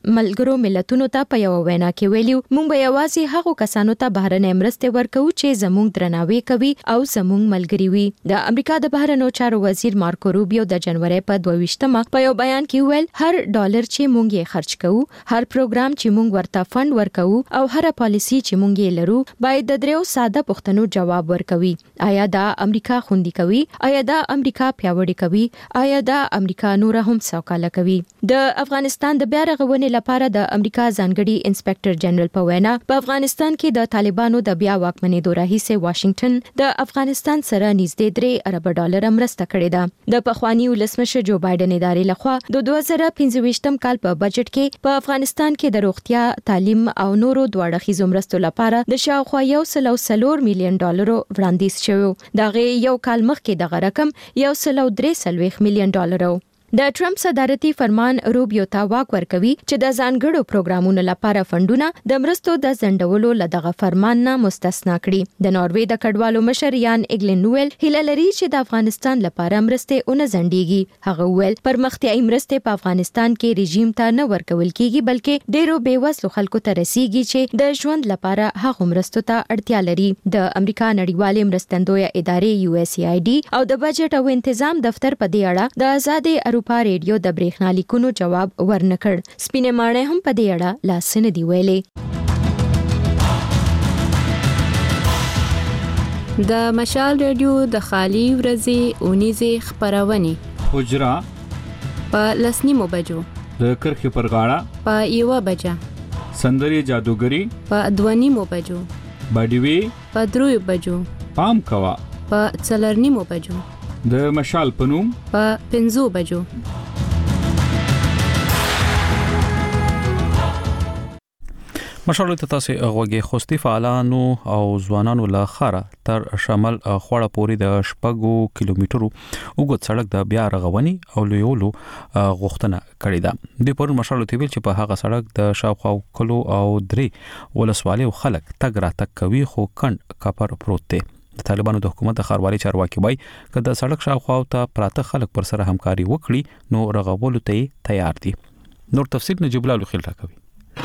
ملګرو ملتونو ته په یو وینا کې ویلو موږ به یوازې هغو کسانو ته بهرنۍ مرستې ورکوو چې زموږ درناوی کوي او زموږ ملګري وي. د امریکا د بهرنیو چارو وزیر مارکو روبیو د جنوري په دوه ویشتمه په یو بیان کې ویل هر ډالر چې موږ یې خرج کوو، هر پروګرام چې موږ ورته فند ورکوو او هر پالیسی چې موږ یې لرو باید د دریو ساده پوښتنو جواب ورکوي. آیا دا امریکا خوندي کوي؟ آیا دا امریکا پیاوړی کوي؟ آیا دا امریکا نور هم سوکاله کوي؟ د افغانستان د بیا رغونې لپاره د امریکا ځانګړي انسپکټر جنرال په وینا په افغانستان کې د طالبانو د بیا واکمنېدو راهیسې واشنگټن د افغانستان سره نږدې درې ارب ډالر مرسته کړې ده. د پخوانی ولسمشر جو بایدن ادارې لخوا د دوه زره پنځه ویشتم کال په بجټ کې په افغانستان کې د روغتیا، تعلیم او نورو دواړه خیزو مرستو لپاره د شاوخوا یو سل او څلور میلیون ډالرو وړاندیز شوی. دغه یو کال مخکې دغه رقم یو سل او درې څلوېښت میلیون ډالرو. د ټرمپ صدارتي فرمان روبیو ته واک ورکوي چې د ځانګړو پروګرامونو لپاره فندونه د مرستو د ځنډولو له دغه فرمان نه مستثنا کړي. د ناروې د کډوالو مشر یان ایګلن نوویل هیله لري چې د افغانستان لپاره مرستې اون ځنډيږي. هغه ویل پرمختیایي مرستې په افغانستان کې رژیم ته نه ورکول کیږي بلکې ډیرو بیوزلو خلکو ته رسیږي چې د ژوند لپاره هغه مرستو ته اړتیا لري. د امریکا نړیوالې مرستندوی ادارې یو اس ای آی ډي او د بجټ او انتظام دفتر په دې اړه د آزادې اروپا ریډیو د برېښنا لیکونو جواب ورنکړ. سپینې ماڼۍ هم په دې اړه لاس نه دی ویلي. د مشال ریډیو د خالي ورځې اونیزې خبرونه حجرا په لسنیمو بجو، د کرخې پر غاړه په یوه بجه، سندري جادوګری په دوه نیمو بجو، باډیوي په دریو بجو، پام کوا په څلورنیمو بجو، د مشال پنوم په پنځو بجو. مشال ته تاسو غوږی خوستي فعالانو او ځوانانو له خاره تر شمال خوړه پوري د شپږو کیلومترو وګت سړک د بیا رغونې او لیولو غوښتنه کړې ده. د پرون مشال ته ویل چې په هغه سړک د شاوخوا کلو او درې ولسوالۍ خلک تګ را تګ کوي خو کند کاپر پروت دی. د طالبانو د حکومت د خاروالي چارواکي وایي چې د سړک شاوخوا ته پراته خلک پر سره همکاري وکړي نو رغولو ته تیار دي. نور تفصیل نجیب الله خیل راکوي.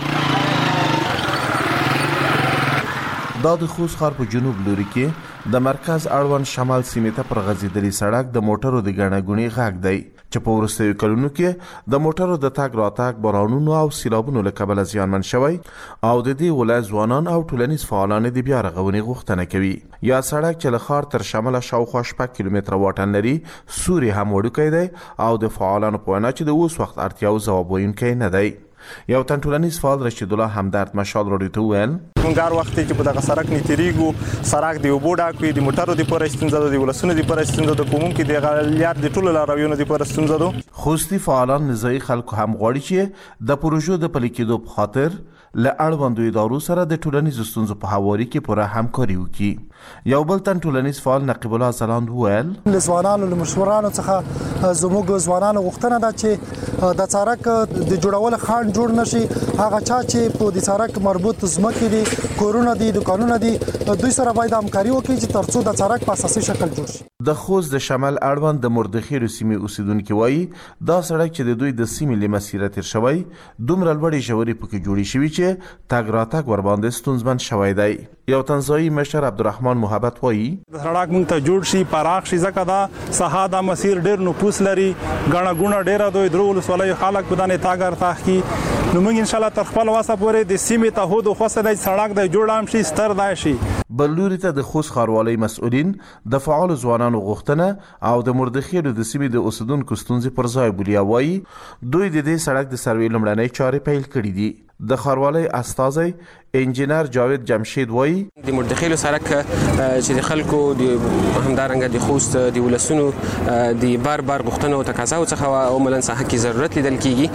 دا د خوست ښار په جنوب لوري کې د مرکز اړوند شمال سیمې ته پر غځېدلي سړک د موټرو د ګڼه ګوڼې غږ دی چې په وروستیو کلونو کې د موټرو د تګ راتګ بارانونو او سیلابونو له کبله زیانمن شوی او د دې ولایت ځوانان او ټولنیز فعالان د بیا رغونې غوښتنه کوي. یا سړک چې له ښار تر شماله شاوخوا شپږ کیلومتره واټن لري سوري هم وړوکی دی او د فعالانو په وینا چې د اوس وخت اړتیاو ځواب ویونکی نه دی. یو تن ټولنیز فعال رشید الله همدرد مشال راډیو ته ویل مونږ هر وخت چې په دغه سړک نه تیریږو سړک دی وبو ډاک وي د موټرو د پر استنزاده دی ولسونه دی پر استنزاده د کوم کې د غلیار د ټولو لارویونو دی پر استنزاده. خوستي فعالان نزاعي خلکو هم غواړي چې د پروژو د پلي کېدو په خاطر له اړوندو ادارو سره د ټولنیزو ستونزو په هواري کې پوره همکاري وکړي. یو بل تن ټولنیز فعال نقیب الله زلاند ویل له ځوانانو له مشورانو څخه زموږ ځوانانو غوښتنه ده چې د سړک د جوړول خان جوړ نشي. هغه چا چې په دې سړک مربوط ځمکې دي کورونه دي دکانونه دي دوی سره باید همکاري وکړي چې ترڅو د سړک په اساسي شکل جوړ شي. د خوست د شمال اړوند د مردخیل سیمې اوسیدونکو وایي دا سړک چې د دوی د سیمې له مسیره تیر شوی دومره لوړې ژورې پکې جوړې شوي چې تګ راتګ ورباندې ستونزمن شوی دی. یو تنزایی مشر عبدالرحمن محبت وایي د سړک مونږ ته جوړ شي پراخ شي ځکه دا ساحه د مسیر ډیر نفوس لري غاڼه ګونه ډیره دوی درو ولسوالۍ خلک په دانه تاګر تاخي نو موږ ان شاء الله تر خپل واسه پورې د سیمې ته هو د خوسته د سړک د جوړام شي ستر دی شي. بلوري ته د خوست ښاروالۍ مسؤلین د فعال ځوانانو غوښتنه او د مردخیل د سیمې د اوسیدونکو ستونزې پر ځای بولیا وایي دوی د دې سړک د سروې لمړنۍ چارې پیل کړې دي. د ښاروالۍ استازی انجینر جاوید جمشید وایي د مردخیل سړک چې د خلکو د همدارنګه د خوست د ولسونو د بار بار غوښتنو او تقاضاو څخه عملاً ساحه کې ضرورت لیدل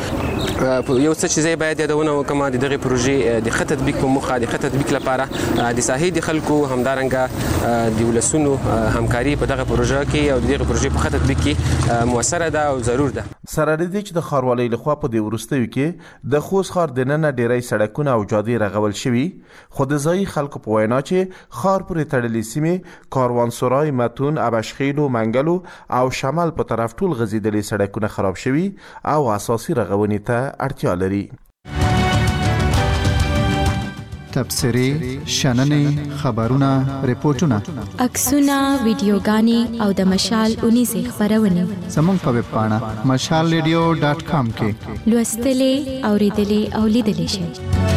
کیږي. یو څه چې زه باید یادونه وکم د دغه پروژې د خط تطبیق په مخه د خط تطبیق لپاره د ساحې د خلکو همدارنګه د ولسونو همکاري په دغه پروژه کې او دغه پروژې په خط تطبیق کې موثره ده او ضرور ده. سره دې چې د ښاروالۍ لخوا په دې وروستیو کې د خوست ښار دننه ډیری سړکونه او جادې رغول شوي خو د ځایي خلکو په وینا چې ښار پورې تړلې سیمې کاروانسرای متون ابشخیل و منګلو او شمال په طرف ټول غځېدلي سړکونه خراب شوي او اساسي رغونې ته اړتیا لري. تبصرې شننې خبرونه ریپورتونه عکسونه ویډیوګانې او د مشال اونیزه خبرونه زموږ په ویب پاڼه مشال ریډیو ډاټ کام کې لوستلې اوریدلې او لیدلې شئ.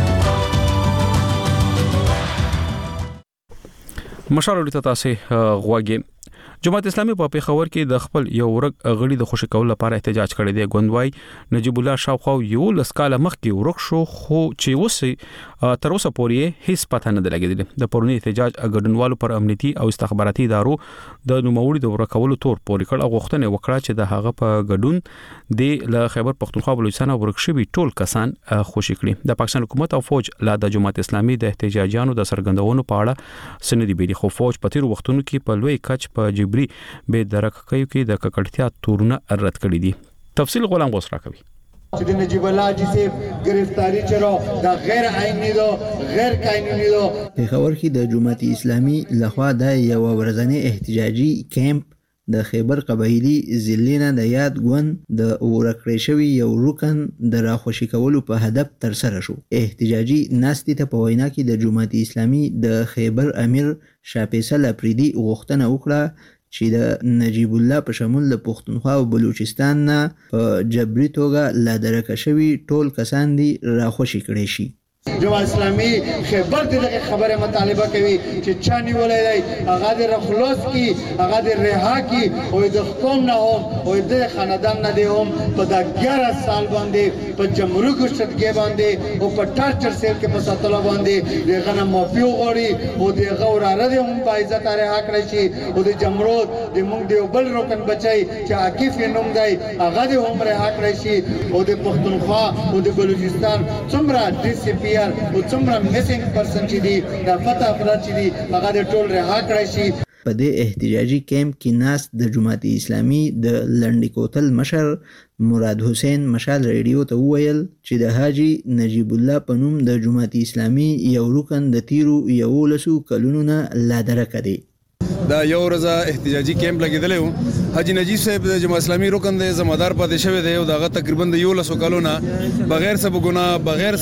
مشال ورته تاسو غواګي جماعت اسلامي په پیښور کې د خپل یو ورک غړي د خوشی کول لپاره احتجاج کړی دی. غوندوای نجیب الله شاوخو یو لسکاله مخکې ورک شو خو چې وسه تر اوسه پورې هیڅ پته نه لګیدل. د پرونی احتجاج غډنوالو پر امنیتي او استخباراتي ادارو د نوموړي د ورکولو تور پورې کړ او غوښتنه وکړه چې د هغه په غډون د ل خیبر پختونخوا بلوچستان ورکشوي ټول کسان خوشی کړي. د پاکستان حکومت او فوج لا د جماعت اسلامي د احتجاجانو د سرګندونو په اړه سندې بیري خو فوج په تیر وختونو کې په لوی کچ په جبري به درک کوي کې د ککړتیا تورونه رد کړی دي. تفصیل غلام غوس را کوي. چې د نجیب الله جی سے گرفتاری چرو دا غیر آئینی دو غیر قانوني دو. پیښور کې د جماعت اسلامي لخوا د یو ورځنی احتجاجي کیمپ د خیبر قبایلی ضلع د یاد غون د ورکړې شوی یو رکن د راخوشي کولو په هدف تر سره شو. احتجاجي ناستې ته په وینا کې د جماعت اسلامي د خیبر امیر شاه فیصل اپریدي غوښتنه وکړه چې د نجیب الله په شمول د پښتونخوا او بلوچستان نه په جبري توګه لا درکه شوی ټول کسان دي راخوشي کړي شي. جماعت اسلامي خبر دغه خبره مطالبه کوي چې چاني ولای هغه د خلاص کی هغه د رها کی او د قوم نه هم او د خاندان نه دی هم په د اګیاره سال باندې په جمهوریت شتګي باندې او په ټارچر سیل کې په ساتلو باندې دغه نه معافي غوړي او د غوراره دی هم په عزت رها کړی شي او د جمهوریت د موږ دی بل رکن بچای چې عاقف نوم دی هغه دی هم رها کړی شي او د پښتونخوا او د بلوچستان څومره ډي سي پی او څومره میسنګ پرسن چې دي دا پتا افراد چې دي هغه د ټول رها کړی شي. په دې احتجاجي کیمپ کې ناس د جماعت اسلامي د لنډی کوتل مشر مراد حسین مشال ریډیو ته وویل چې د حاجی نجیب الله په نوم د جماعت اسلامي یو رکن د تیرو یو لسو کلونو نه لا درکه دی. دا یو ورځ احتجاجي کیمپ لګیدلی و. حاجی نجیب صاحب د جماعت اسلامي رکن د زمادار پاتې شوی دی او دغه تقریبا د یو لسو کلونه بغیر څه ګناه بغیر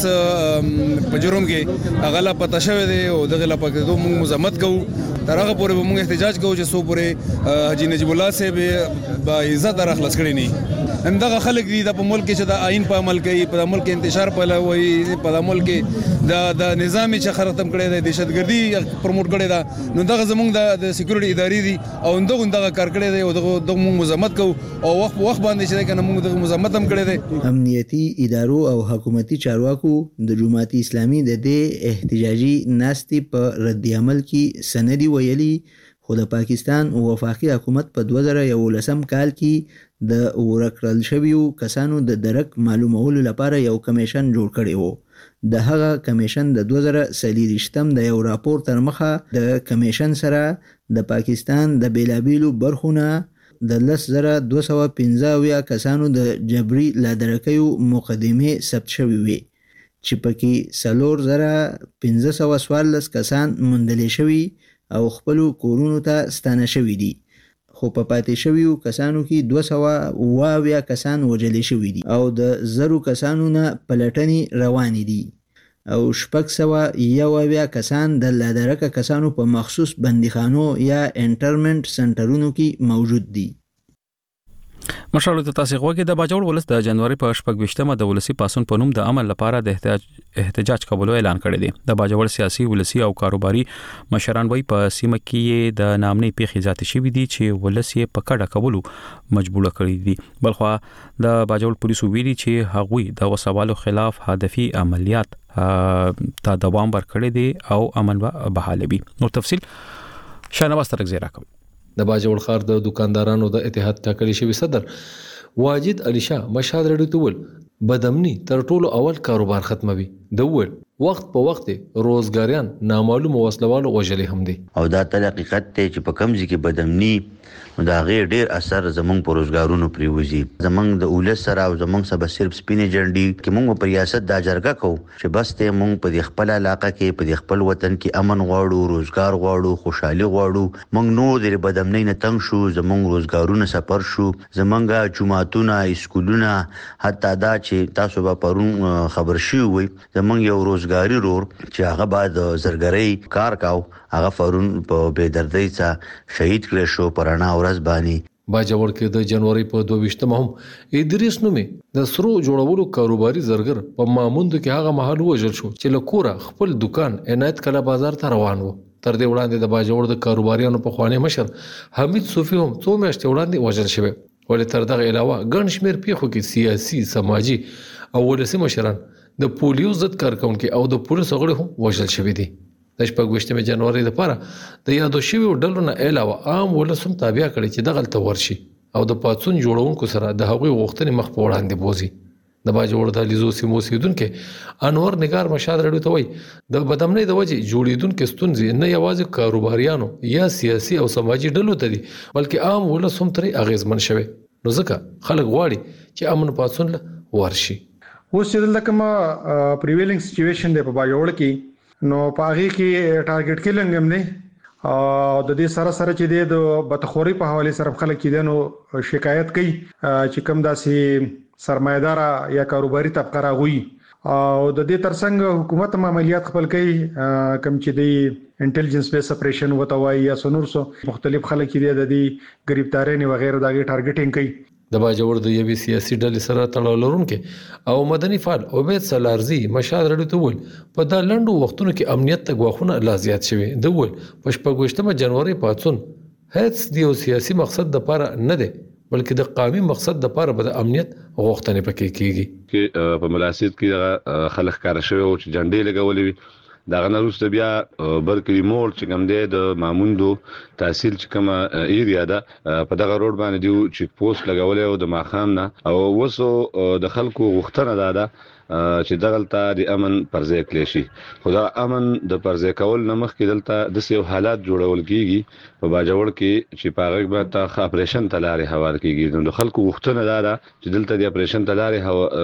څه په جرم کې هغه لا پته شوی دی او دغه لا پکې دوه موږ مزمت کوو تر هغه پورې موږ احتجاج کوو چې سو پورې حاجی نجیب الله صاحب با عزت را خلاص کړي نه. همدغه خلک دي د په ملک کې چې د آئین په عمل کوي په ملک انتشار په لوي په ملک د د نظام چې ختم کړي د دهشتګردي پروموټ کړي دا نو دغه زمونږ د سکیورټي ادارې دي او دغه دغه کار کړي دی او دغه دغه موږ مزمت کوو او وخت وخت باندې چې کنه موږ دغه مزمت هم کړي دي. امنیتي ادارو او حکومتي چارواکو د جماعت اسلامي د دې احتجاجي ناستې په رد عمل کې سندي ویلي خو د پاکستان وفاقي حکومت په دوه زره یولسم کال کې د ورکړل شویو کسانو د درک معلومولو لپاره یو کمیشن جوړ کړی وو. د هغه کمیشن د دوه زره څلوېښتم د یو راپور تر مخه د کمیشن سره د پاکستان د بیلابیلو برخو نه د لس زره دوه سوه پنځه اویا کسانو د جبري لادرکیو مقدمې ثبت شوې وي چې پکې څلور زره پنځه سوه څوارلس کسان موندلې شوي او خپلو کورونو ته ستانه شوي دي خو په پاتې شویو کسانو کې دوه سوه اوه اویا کسان وژلې شوي دي او د زرو کسانو نه پلټنې روانې دي او شپږ سوه یو اویا کسان د لادرکه کسانو په مخصوص بندیخانو یا انټرمنټ سنټرونو کې موجود دي. مشال ته تاسو غوږی د باجوړ ولس د جنوري په شپږ ویشتمه د ولسی پاسون په نوم د عمل لپاره د احتجاج احتجاج کولو اعلان کړی دی. د باجوړ سیاسي ولسی او کاروباري مشران وای په سیمه کې د نامنې پیښې ذاتي شوې دي چې ولسی په کډه کولو مجبور کړی دي. بلخو د باجوړ پولیسو ویلي چې هغوی د وسوالو خلاف هدفي عملیات ته دوام ورکړي دي او امن بحالوي. نو تفصیل شانواز ترک زیرا کوي. د باجوړ ښار د دکاندارانو د اتحاد ټاکلي شوی صدر واجد علي شاه مشهد رډو تول بدامني تر ټولو اول کاروبار ختموي. د ول وخت په وخت روزګاریان نامعلوم وسلوالو وژلې هم دي او دا تل حقیقت ته چې په کمزې کې بدامني دا غیر ډیر اثر زمونږ په روزګارونو پریوزي. زمونږ د اولس سره او زمونږ سره صرف سپینې جنډي کې مونږ په ریاست دا جرګه کوو چې بس ته مونږ په خپل علاقه کې په خپل وطن کې امن غواړو روزګار غواړو خوشحالي غواړو. مونږ نو د بدامنۍ نه تنګ شو زمونږ روزګارونه سفر شو زمونږ جماعتونه اسکولونه حتی دا چې تاسو به پرون خبر شي وي زمونږ یو روزګار روزګاری رور چې هغه بعد زرګرۍ کار کاو هغه فورن په بېدردۍ څخه شهید کړی شو پرانا ورځ باندې. باجوړ کې د جنوري په دوه ویشتمه هم ادریس نومې د سرو جوړولو کاروباري زرګر په ماموند کې هغه محل وژل شو چې له کوره خپل دکان عنایت کلا بازار ته روان و. تر دې وړاندې د باجوړ د کاروباریانو په خوانی مشر حمید صوفي هم څو میاشتې وړاندې وژل شوی. ولې تر دغه علاوه ګڼ شمېر پیښو کې سیاسي سماجي او ولسي مشران د پولیو ضد کارکونکي او د پولیسو غړي هم وژل شوي دي. د شپږ جنوري لپاره د یادو شویو ډلو نه علاوه عام ولس هم تابع کړي چې دغلته ورشي او د پاتون جوړونکو سره د هغوی غوښتنې مخ په وړاندې بوزي. د باجوړ د لیزو سیمو اوسیدونکو انور نگار مشاد رډیو ته وایي د بدامنۍ د وجې جوړیدونکو ستونزې نه یوازې کاروباریانو یا سیاسي او سماجي ډلو ته دي بلکې عام ولس هم ترې اغیزمن شوی. نو ځکه خلک غواړي چې امن پاتون ورشي. اوس چې دلته کومه پریویلینګ سچویشن دی په باجوړ کې نو پاغي کې ټارګټ کیلنګ هم نه او د دې سره سره چې د بدخوري په حواله سره خلک کې نو شکایت کوي چې کوم داسې سرمایدار یا کاروباري طبقه راغوي او د دې ترڅنګ حکومت عملیات خپل کوي کوم چې دی انټيليجنس بیس اپریشن وته وایي یا سنورسو مختلف خلک کې د دې غریبتاري نه وغیرہ دغه ټارګټینګ کوي. د باجوړ د یوې سیاسي ډلې سره تړاو لرونکي او مدني فعال عبید سلارزي مشاد رډیو ته وویل په دا لنډو وختونو کې امنیت ته غواخونه لا زیات شوي. د وویل په شپږ جنوري پاتون هیڅ دیو سیاسي مقصد د لپاره نه دی بلکې د قومي مقصد د لپاره به د امنیت غوښتنې پکې کیږي. کې په ملاسید کې خلک کار شوی او چې جنډې لګولې وي دا غنه روسته بیا برکلی مول چې کوم دی د ماموندو تحصیل چې کوم ایریا ده په دغه روډ باندې دی چې پوسټ لګولې او د ماخام نه او وسو د خلکو غوښتنه ده ده چې دغلته د امن پرځای کړی شي. خو دا امن د پرځای کول نمخ کې دلته د سیو حالات جوړول کیږي په باجوړ کې چې پاغه به تا اپریشن تلاري حواله کیږي. نو د خلکو غوښتنه ده ده چې دلته د اپریشن تلاري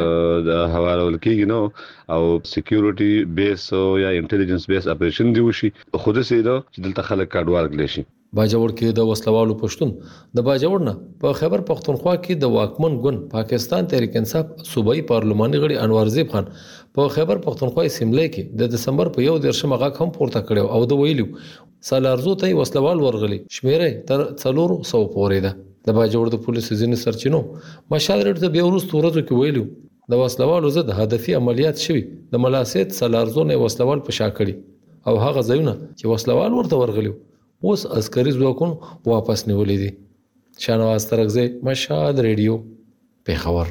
حواله کیږي نو او سکیورټي بیس یا انټيليجنس بیس اپریشن دی وشي خو د سیدو چې دلته خلک کډوال کړي شي. باجوړ کې د وسلوالو پښتون د باجوړ نه په خیبر پختونخوا کې د واکمن ګوند پاکستان تحریک انصاف صوبایي پارلماني غړي انور زیب خان په خیبر پختونخوا اسمبلی کې د دسمبر په یو دیرشم غاک هم پورته کړو او د ویلو سالارزو ته وسلوال ورغلي شمیره تر څلور سو پورې ده. د باجوړ د پولیسو ځینې سرچینو مشاورت ته بیا ورسته ورځو کې ویلو د وسلوالو ضد هدفي عملیات شوي د ملاسید سالارزو نه وسلوال په شاکړي او هغه ځایونه چې وسلوال ورته ورغلي اوس عسکري ځواکونه واپس نیولې دي. شانواز ترغزی مشهد ریډیو پیښور.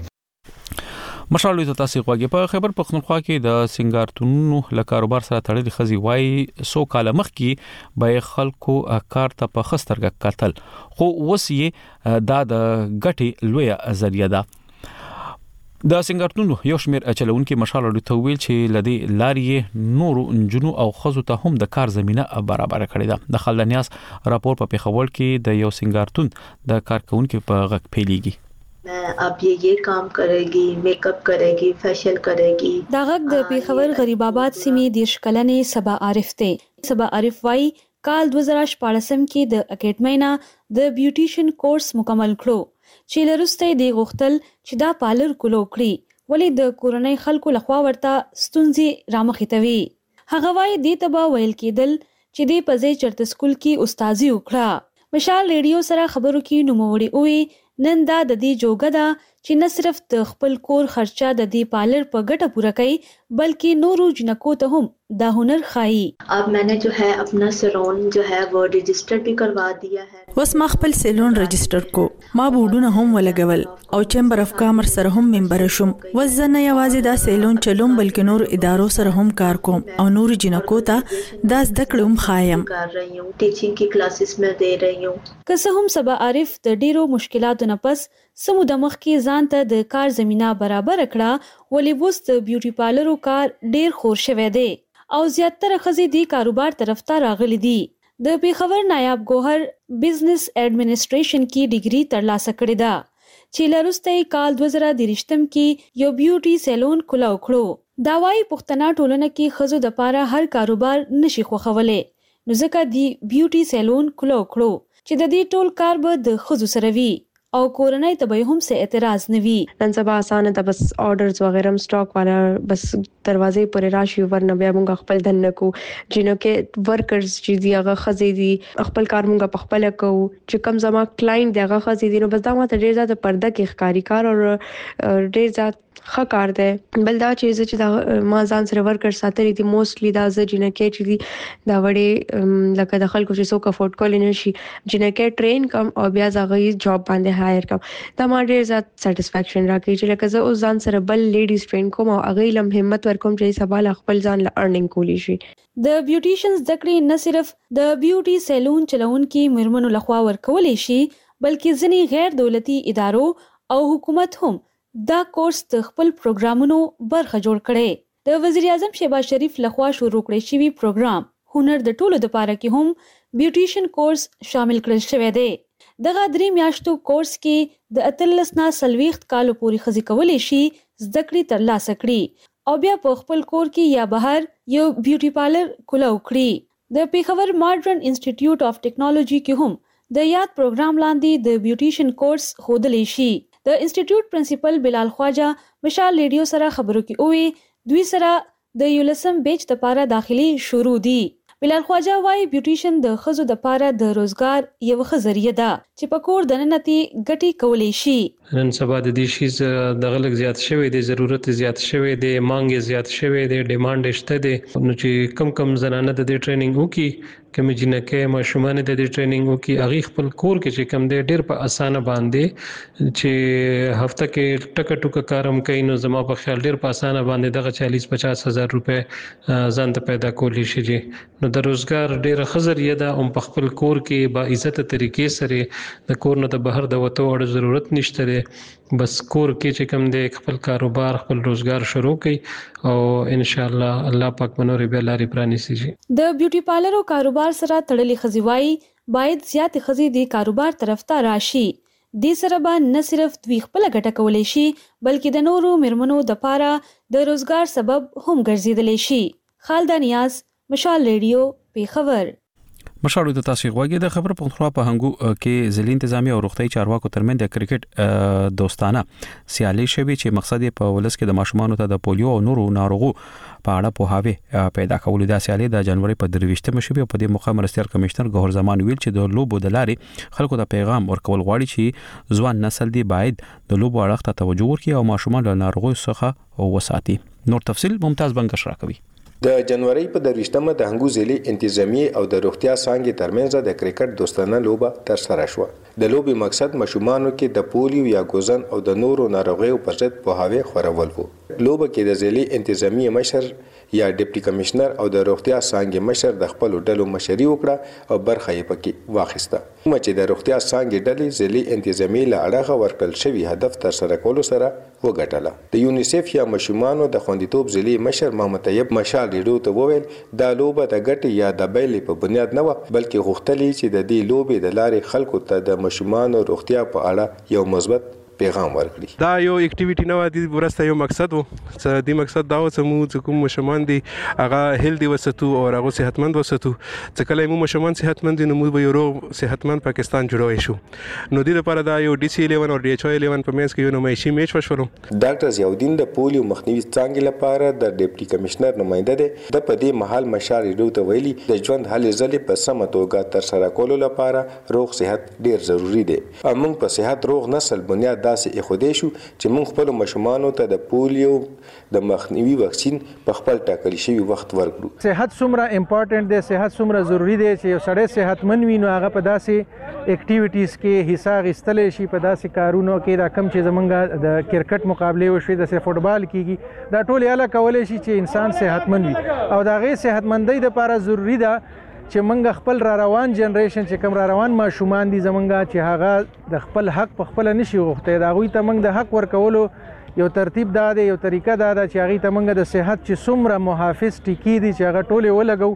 مشالوی ته تاسو غواګي په خیبر پختونخوا کې د سنگارتونو له کاروبار سره تړلې خزي وای سو کال مخ کې به خلکو کار ته په خسترګه قتل خو وسیه دا د غټي لوی ذریعہ ده. د سنگارتونو یو شمیر چلونکو مشالوی ته ویل چې لدی لارې نور انجنو او خزو ته هم د کار زمينه برابر کړې ده. د خلدنیاس راپور په پیښور کې د یو سنگارتون د کارکونکو په غږ پیلېږي. अब ये ये काम करेगी, मेकअप करेगी, फेशियल करेगी. دا غږ د پیښور غریب آباد سیمې د شکلنې سبا عارف ته سبا عارف وای کال دوه زره شپږ کې د اکیډمۍ نه د بیوټیشن کورس مکمل کړو چې لرسته دی غوښتل چې دا پالر کولو کړی ولې د کورنۍ خلکو لخوا ورته ستونزې رامخېتوي. هغه وای دې تبا ویل کېدل چې دې پځې چرته سکول کې استادي وکړه. مشال ریډیو سره خبرو کې نوموړي وې نن دا د دې جوګه ده چې نه صرف د خپل کور خرچه د دې پالر په ګټه پوره کوي بلکې نورو جنکو ته هم دا هنر خایي. अब मैंने जो है अपना सैलून जो है वो रजिस्टर भी करवा दिया है. وس ما خپل سیلون رجستر کو ما بورډونه هم ولګول او چمبر اف کامرس سره هم ممبر شوم. وزنه یوازې دا سیلون چلوم بلکې نور ادارو سره هم کار کوم او نور جنکو ته دا زده کړم خایم. कर रही हूँ टीचिंग की क्लासेस में दे रही हूँ. که څه هم سبا عارف د ډیرو مشکلاتو نه پس سمو د مخ کې ځان ته د کار زمينه برابر کړه ولې وس د بیوټي پارلرو کار ډیر خور شوه دی او زیاتره خزي دی کاروبار طرف ته راغلي دي. د پیښور نایاب ګوهر بزنس ایڈمنسټریشن کې ډیګري ترلاسه کړې ده چې لروسته کال دوه زره درشتم کې یو بیوټي سیلون کلاو کړو. دا وايي پښتنه ټولنه کې خزو د پاره هر کاروبار نشي خوخولې نو ځکه دی بیوټي سیلون کلاو کړو چې د دې ټول کار به د خزو سره وي او کورنۍ ته به هم څه اعتراض نه وي. نن سبا اسانه ده، بس آرډرز وغیرہ سٹاک والا بس دروازې پورې راشي ورنه بیا موږ خپل دن نه کو جنو کې ورکرز چې دی هغه خزې دي خپل کار موږ په خپل کوو چې کم زما کلاینټ دی هغه خزې دي نو بس دا ماته ډیر زیات پرده کې ښکاری کار او ډیر زیات ښه کار دی. بل دا چې چې دا ما ځان سره ورکر ساتلي دي موستلی دا زه جنکه چې دي دا وړي لکه د خلکو چې څوک افورد کولی نشي جنکه ټرین کم او بیا ځغې جاب باندې هایر کم دا ما ډیر زیات سټیسفیکشن راکړي چې لکه زه اوس ځان سره بل لیډیز ټرین کوم او هغه لم همت ورکوم چې سبا خپل ځان له ارنینګ کولی شي. د بیوټیشنز د کړې نه صرف د بیوټي سیلون چلونکي مرمنو لخوا ورکولې شي بلکې ځینې غیر دولتي ادارو او حکومت هم دا کورس د خپل پروګرامونو برخه جوړ کړي. د وزیر اعظم شهباز شریف لخوا شروع کړی شوی پروګرام هنر د ټولو لپاره کې هم بیوټیشن کورس شامل کړل شوی دی. دغه درې میاشتو کورس کې د اتلس نه سلويخت کالو پورې خزي کولې شي زده کړې ترلاسه کړي او بیا په خپل کور کې یا بهر یو بیوټي پارلر کولاو کړي. د پیښور ماډرن انسټیټیوټ اف ټیکنالوژي کې هم د یاد پروګرام لاندې د بیوټیشن کورس خودلې شي. د انسټیټیوټ پرنسپل بلال خواجه مشال ریډیو سره خبرو کې اوې دوی سره د یولسم بیچ لپاره داخلي شروع دي. بلال خواجه وايي بیوټیشن د خزو د لپاره د روزګار یو ښه ذریعہ ده چې په کور د ننتي ګټي کولې شي. نن سبا د دې شي د غلط زیات شوی دی ضرورت زیات شوی دی مانګ زیات شوی دی ډیماند شته دی نو چې کم کم زنانه د دې ټریننګ وکي کوم جنکه ماشومان د دې ټریننګ وکي هغه خپل کور کې چې کم دی ډیر په اسانه باندې چې هفته کې ټک ټک کارم کوي نو زما په خیال ډیر په اسانه باندې دغه چالیس پچاس هزار روپے ځان ته پیدا کولی شي. نو د روزګار ډیر خزریه ده او په خپل کور کې با عزت طریقې سره د کور نه د بهر د وته اړ ضرورت نشته دی بس کور کې چې کوم دی خپل کاروبار خپل روزګار شروع کړي او ان شاء الله الله پاک منور به لاري پرانیسي. د بیوټي پارلر او کاروبار سره تړلې خزیوای باید زیات خزي د کاروبار طرف ته راشي. د سره به نه صرف دوی خپل ګټه کولې شي بلکې د نورو مرمنو د پاره د روزګار سبب هم ګرځیدلی شي. خالد نیاز مشال ریډیو پیښور. مشالو د تاسو غوږی د خبر پښتونخوا په هنګو کې ځلې انتظامی او روغتي چارواکو ترمن د کرکټ دوستانه سیالي شوي چې مقصد په ولس کې د ماشومان ته د پولیو او نورو ناروغو په اړه پوهاوی پیدا کول. د سیالي د جنوري په درويشتمه شوي په دې موخه مرستيال کمشنر ګوهر زمان ویل چې د لوبو د لارې خلکو ته پیغام ورکول غواړي چې ځوان نسل دی باید د لوبو اړه ته توجه وکړي او ماشومان له ناروغیو څخه وساتي. نور تفصيل ممتاز بنگش راکوي. د جنوري په درويشتمه د هنګو ځلي انتظامی او د روغتیا څنګه ترمنځ د کرکټ دوستانه لوبه تر سره شو. د لوبي مقصد ماشومانو کې د پولیو یا ګوزن او د نورو ناروغیو پر ضد پوهاوی خورول وو. لوبه کې د ځلي انتظامی مشر یا ډیپټي کمشنر او د روغتیا څنګه مشر د خپل ډلو مشري وکړه او برخه یې پکې واخیسته. چې د روغتیا څنګه ډلې ځلي انتظامی له اړه ورکل شوی هدف تر سره کولو سره وګټله. د یونیسف یا ماشومانو د خوندیتوب ځلي مشر محمد طیب مشال ریډیو ته وویل دا لوبه د ګټې یا د بیلې په بنیاد نه و بلکې غوښتلې چې د دې لوبې د لارې خلکو ته د ماشومانو روغتیا په اړه یو مثبت پیغام ورکړي. دا یو اکټیویټي نه و د ورسته یو مقصد وو چې د مقصد دا و چې موږ کوم ماشومان دي هغه هیلدي وساتو او هغه صحتمند وساتو چې کله موږ ماشومان صحتمند دي نو موږ به یو روغ صحتمند پاکستان جوړوي شو. نو د لپاره دا یو ډي سي الیون او ډي ایچ او الیون په منځ کې یو نمایشي میچ وشو. ډاکټر زیاودین د پولیو مخنیوي څنګه لپاره د ډیپټي کمشنر نماینده دی د پدې محل مشال ریډیو ته ویلي د ژوند هلې ځلې په سمه توګه تر سره کولو لپاره روغ صحت ډیر ضروری دی. موږ په صحت روغ نسل بنیاد داسې اخودې شو چې موږ خپل ماشومانو ته د پولیو د مخنیوي واکسین په خپل ټاکلي شوی وخت ورکړو. صحت څومره امپورټنت دی صحت څومره ضروری دی چې یو سړی صحتمند وي نو هغه په داسې اکټیویټیز کې حصہ اخیستلی شي په داسې کارونو کې دا کم چې زمونږ د کرکټ مقابلې وشوي د فوټبال کېږي دا ټول یاله کولی شي چې انسان صحتمند وي او د هغې صحتمندۍ دپاره ضروري ده چې موږ خپل را روان جنریشن چې کوم را روان ماشومان دي زمونږ چې هغه د خپل حق په خپله نشي غوښتی د هغوی ته موږ د حق ورکولو یو ترتیب دا دی یو طریقه دا ده چې هغوی ته موږ د صحت چې څومره محافظ ټیکې دي چې هغه ټولې ولګو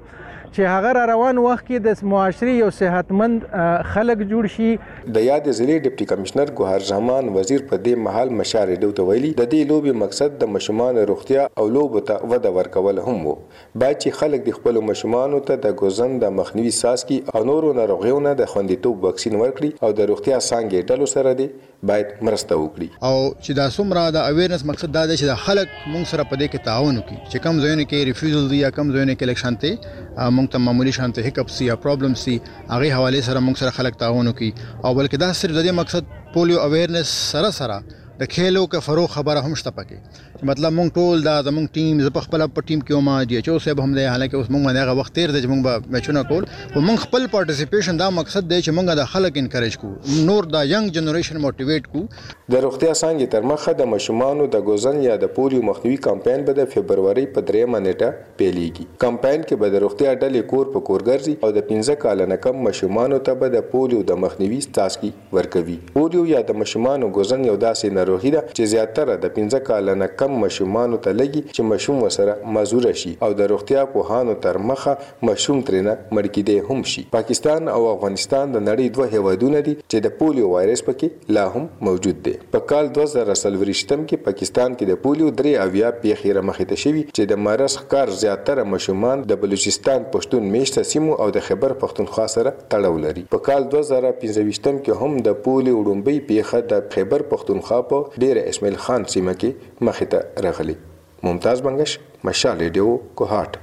چې هغه را روان وخت کې د معاشري یو صحتمند خلک جوړ شي. د یاد ضلع ډیپټي کمشنر ګوهر زمان وزیر په دې محل مشارې ډو ویلي د دې لوبي مقصد د مشومان روغتیا او لوبو ته وده ورکول هم وو. باید چې خلک د خپل مشومان ته د ګوزن د مخنیوي ساسکي او نورو ناروغیونو د خوندیتوب واکسین ورکړي او د روغتیا څنګه ډلو سره دی باید مرسته وکړي. او چې دا څومره د اویرنس مقصد دا دی چې د خلک مونږ سره په دې کې تعاون وکړي چې کم ځایونه کې ریفیوزل دی یا کم ځایونه کې الیکشن ته مونږ ته معمولی شانته هیکپس یا پرابلم سي هغه حواله سره مونږ سره خلک تعاون وکړي او بلکې دا صرف د دې مقصد پولیو اویرنس سره سره د کھیلو کې فروغ خبره هم شته پکې مطلب مونږ ټول دا زمونږ ټیم ز په خپل په ټیم کې ما دی چې اوسه هم دی حالکه اوس مونږ باندې هغه وخت تیر دی چې مونږ به میچونه کول او مونږ خپل پارټیسیپیشن دا مقصد دی چې مونږ د خلک انکریج کو نور دا ینګ جنریشن موټیویټ کو. د روغتیا څنګه تر مخه د مشمانو د ګوزن یا د پولیو مخنیوي کمپاین به د فبرवरी په درېمه نیټه پیلېږي. کمپاین کې به د روغتیا ډلې کور په کور ګرځي او د پنځه کال نه کم مشمانو ته به د پولیو د مخنیوي تاسکي ورکوي. پولیو یا د مشمانو ګوزن یو داسې ناروغي ده چې زیاتره د پنځه کال نه کم مشمانو ته لګي چې مشوم وسره مزور شي او د روغتیا په هانو تر مخه مشوم ترنه مړ کېدې هم شي. پاکستان او افغانستان د نړۍ دوه هیوادونه دي چې د پولیو وایرس پکې لا هم موجود دی. په کال دوه زره څلوېښتم کې پاکستان کې د پولیو درې اویا پیښې رامخې ته شوي چې د مرض ښکار زیاتره مشومان د بلوچستان پښتون میشته سیمو او د خیبر پښتونخوا سره تړاو لري. په کال دوه زره پنځه ویشتم کې هم د پولیو وړومبۍ پیښه د خیبر پښتونخوا په ډیر اسماعیل خان سیمه کې مخې ته راغلی. ممتاز بنگش مشال ریډیو کوهات.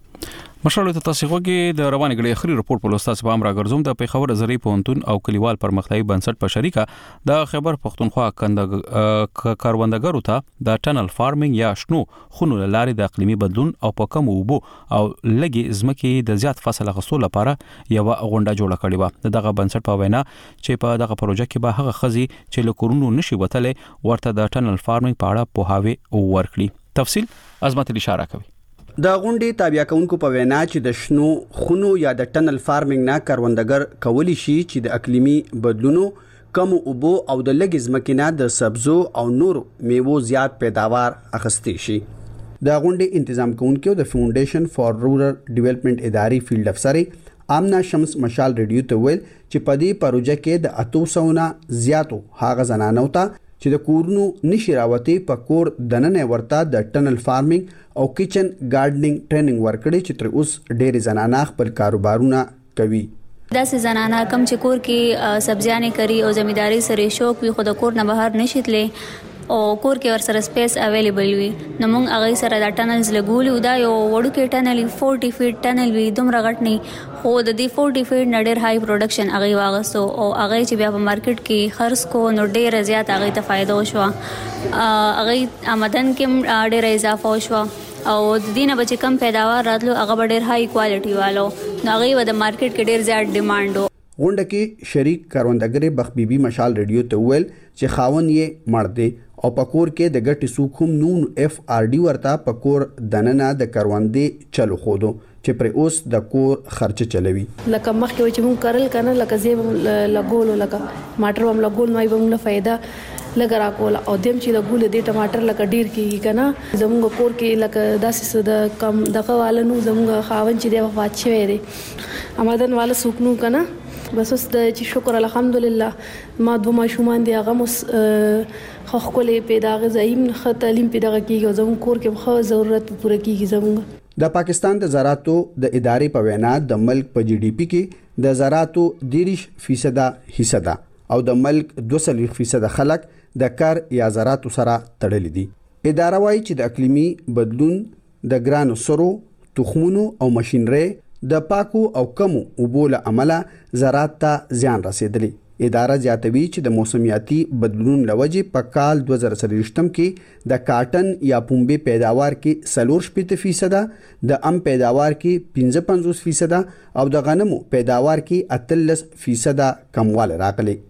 مشال ته تاسو غوږی د رواني غړي اخري رپورت په لوستاس په امر غرزوم د پیښور زری پونتون او کلیوال پرمختیايي بنسټ په شریکه د خیبر پښتونخوا کندګ کاروندګرو ته د ټنل فارمینګ یا شنو خونو لارې د اقلیمي بدلون او په کم وبو او لګي زمکه د زیات فصل غسول لپاره یو غونډه جوړه کړې و. دغه بنسټ په وینا چې په دغه پروژه کې به هغه خزي چې له کورونو نشي وتلې ورته د ټنل فارمینګ په اړه په هاوی ورکړي. تفصیل عظمت اشاره کوي. د غونډې تابع کونکو په وینا چې د شنو خونو یا د ټنل فارمینګ نه کاروندګر کولی شي چې د اقلیمي بدلونو کم اوبو او د لګي زمکینه د سبزو او نور میوو زیات پیداوار اخستې شي. د غونډې تنظیم کوونکو د فاونډیشن فار رورل ډیولپمنٹ اداري فیلډ افسر آمنا شمس مشال ریډیو ته ویل چې په دې پروژه کې د اتو سو نه زیاتو هغه زنانو ته چې د کورونو نشي راوتی په کور دننه ورته د ټنل فارمینګ او کچن گارډنینګ ټریننګ ورکړي چې تر اوس ډېر زنانه خپل کاروبارونه کوي. داسې زنانه کم چې کور کې سبزیانې کوي او زمینداری سره شوق وي خو د کور نه بهر نشي تللی او کور کې ور سره سپیس اویلیبل وي نو موږ هغه سره د ټنلز لګولو دا یو وړو کې ټنل چالیس فیټ ټنل وي دومره غټ نه خو د دې چالیس فیټ نه ډېر هاي پروډکشن هغه واغسو او هغه چې بیا په مارکیټ کې خرڅ کو نو ډېر زیات هغه ته فائدہ وشو هغه آمدن کې ډېر اضافه وشو او د دینه بچ کم پیداوار راتلو هغه ډېر هاي کوالټي والو نو هغه د مارکیټ کې ډېر زیات ډیماند وو. غونډه کې شریک کاروندګر بخ بیبي مشال ریډیو ته ویل چې خاون یې مړ دی او پکور کې د ګټي سوکوم نون اف ار ډي ورته پکور دننه د کاروندې چلو خودو چې پر اوس د کور خرچ چلوي. لکه مخکې و چې مون کارل کنه لکه زیب لګول لکه ټماټر هم لګول نو به موږ فائدہ لګرا کول او دیم چې لګول دي ټماټر لکه ډیر کیږي کنه زموږ کور کې لکه داسې د کم دغه والنو زموږ خاون چې دی وفات شوی دی آمدن والا سوکنو کنه بس اوس د چې شکر الحمدلله ما دوه ماشومان دي هغه مس خو خپلې پیدا غزایم خ تعلیم پیدا کیږي او زموږ کور کې خو ضرورت پوره کیږي زموږ. د پاکستان د زراعتو د ادارې په وینا د ملک په جی ډي پی کې د زراعتو دیرش فیصد حصہ ده او د ملک دوه سلويخ فیصد خلک د کار یا زراعتو سره تړلي دي. اداره وايي چې د اقلیمي بدلون د ګرانو سرو تخمونو او ماشينري د پاکو او کمو اوبو له عمله زراعت ته زیان رسیدلی. اداره زیاتوي چې د موسمیاتي بدلون لوجې په کال دوه زره څلوېښت کې د کاټن یا پنبې پیداوار کې څلور شپږ فیصد د ام پیداوار کې پنځه پنځوس فیصد او د غنمو پیداوار کې اتلس فیصد کموالی راغلی.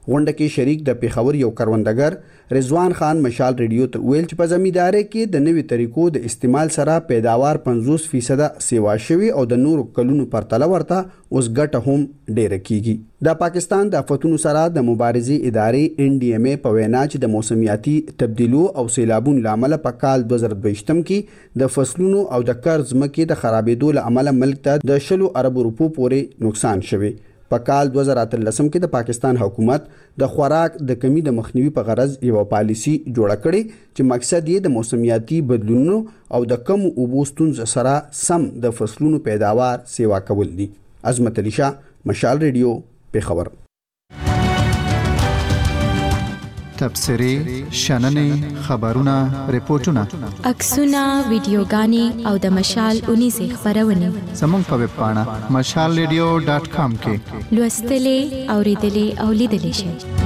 غونډه کې شریک د پیښور یو کروندګر رضوان خان مشال ریډیو ته ویل چې په زمینداري کې د نوي طریقو د استعمال سره پیداوار پنځوس فیصد سیوا شوی او د نورو کلونو پرتله ورته اوس ګټه هم ډیره کیږي د پاکستان د آفتونو سره د مبارزې ادارې ان ډي ام اي په وینا چې د موسمیاتي تبدیلو او سیلابونو لامل په کال دوه زره دوه کې د فصلونو او د قرض مکه د خرابېدو لامل ملک ته د شلو ارب روپو پورې نقصان شوی په کال دوه زره اتلسم کې د پاکستان حکومت د خوراک د کمی د مخنیوي په غرض یو پالیسی جوړه کړې چې مقصد یې د موسمیاتي بدلونونو او د کم اوبو ستونزو سره سم د فصلونو پیداوار سیوا کول دي. عظمت علي شاه، مشال ریډیو، پیښور. تبصرې، شننې، خبرونه، ریپورتونه، عکسونه، ویډیوګانې او د مشال اونیزې خبرونه زموږ په ویب پاڼه مشال ریډیو ډاټ کام کې لوستلې، اوریدلې او لیدلې شئ.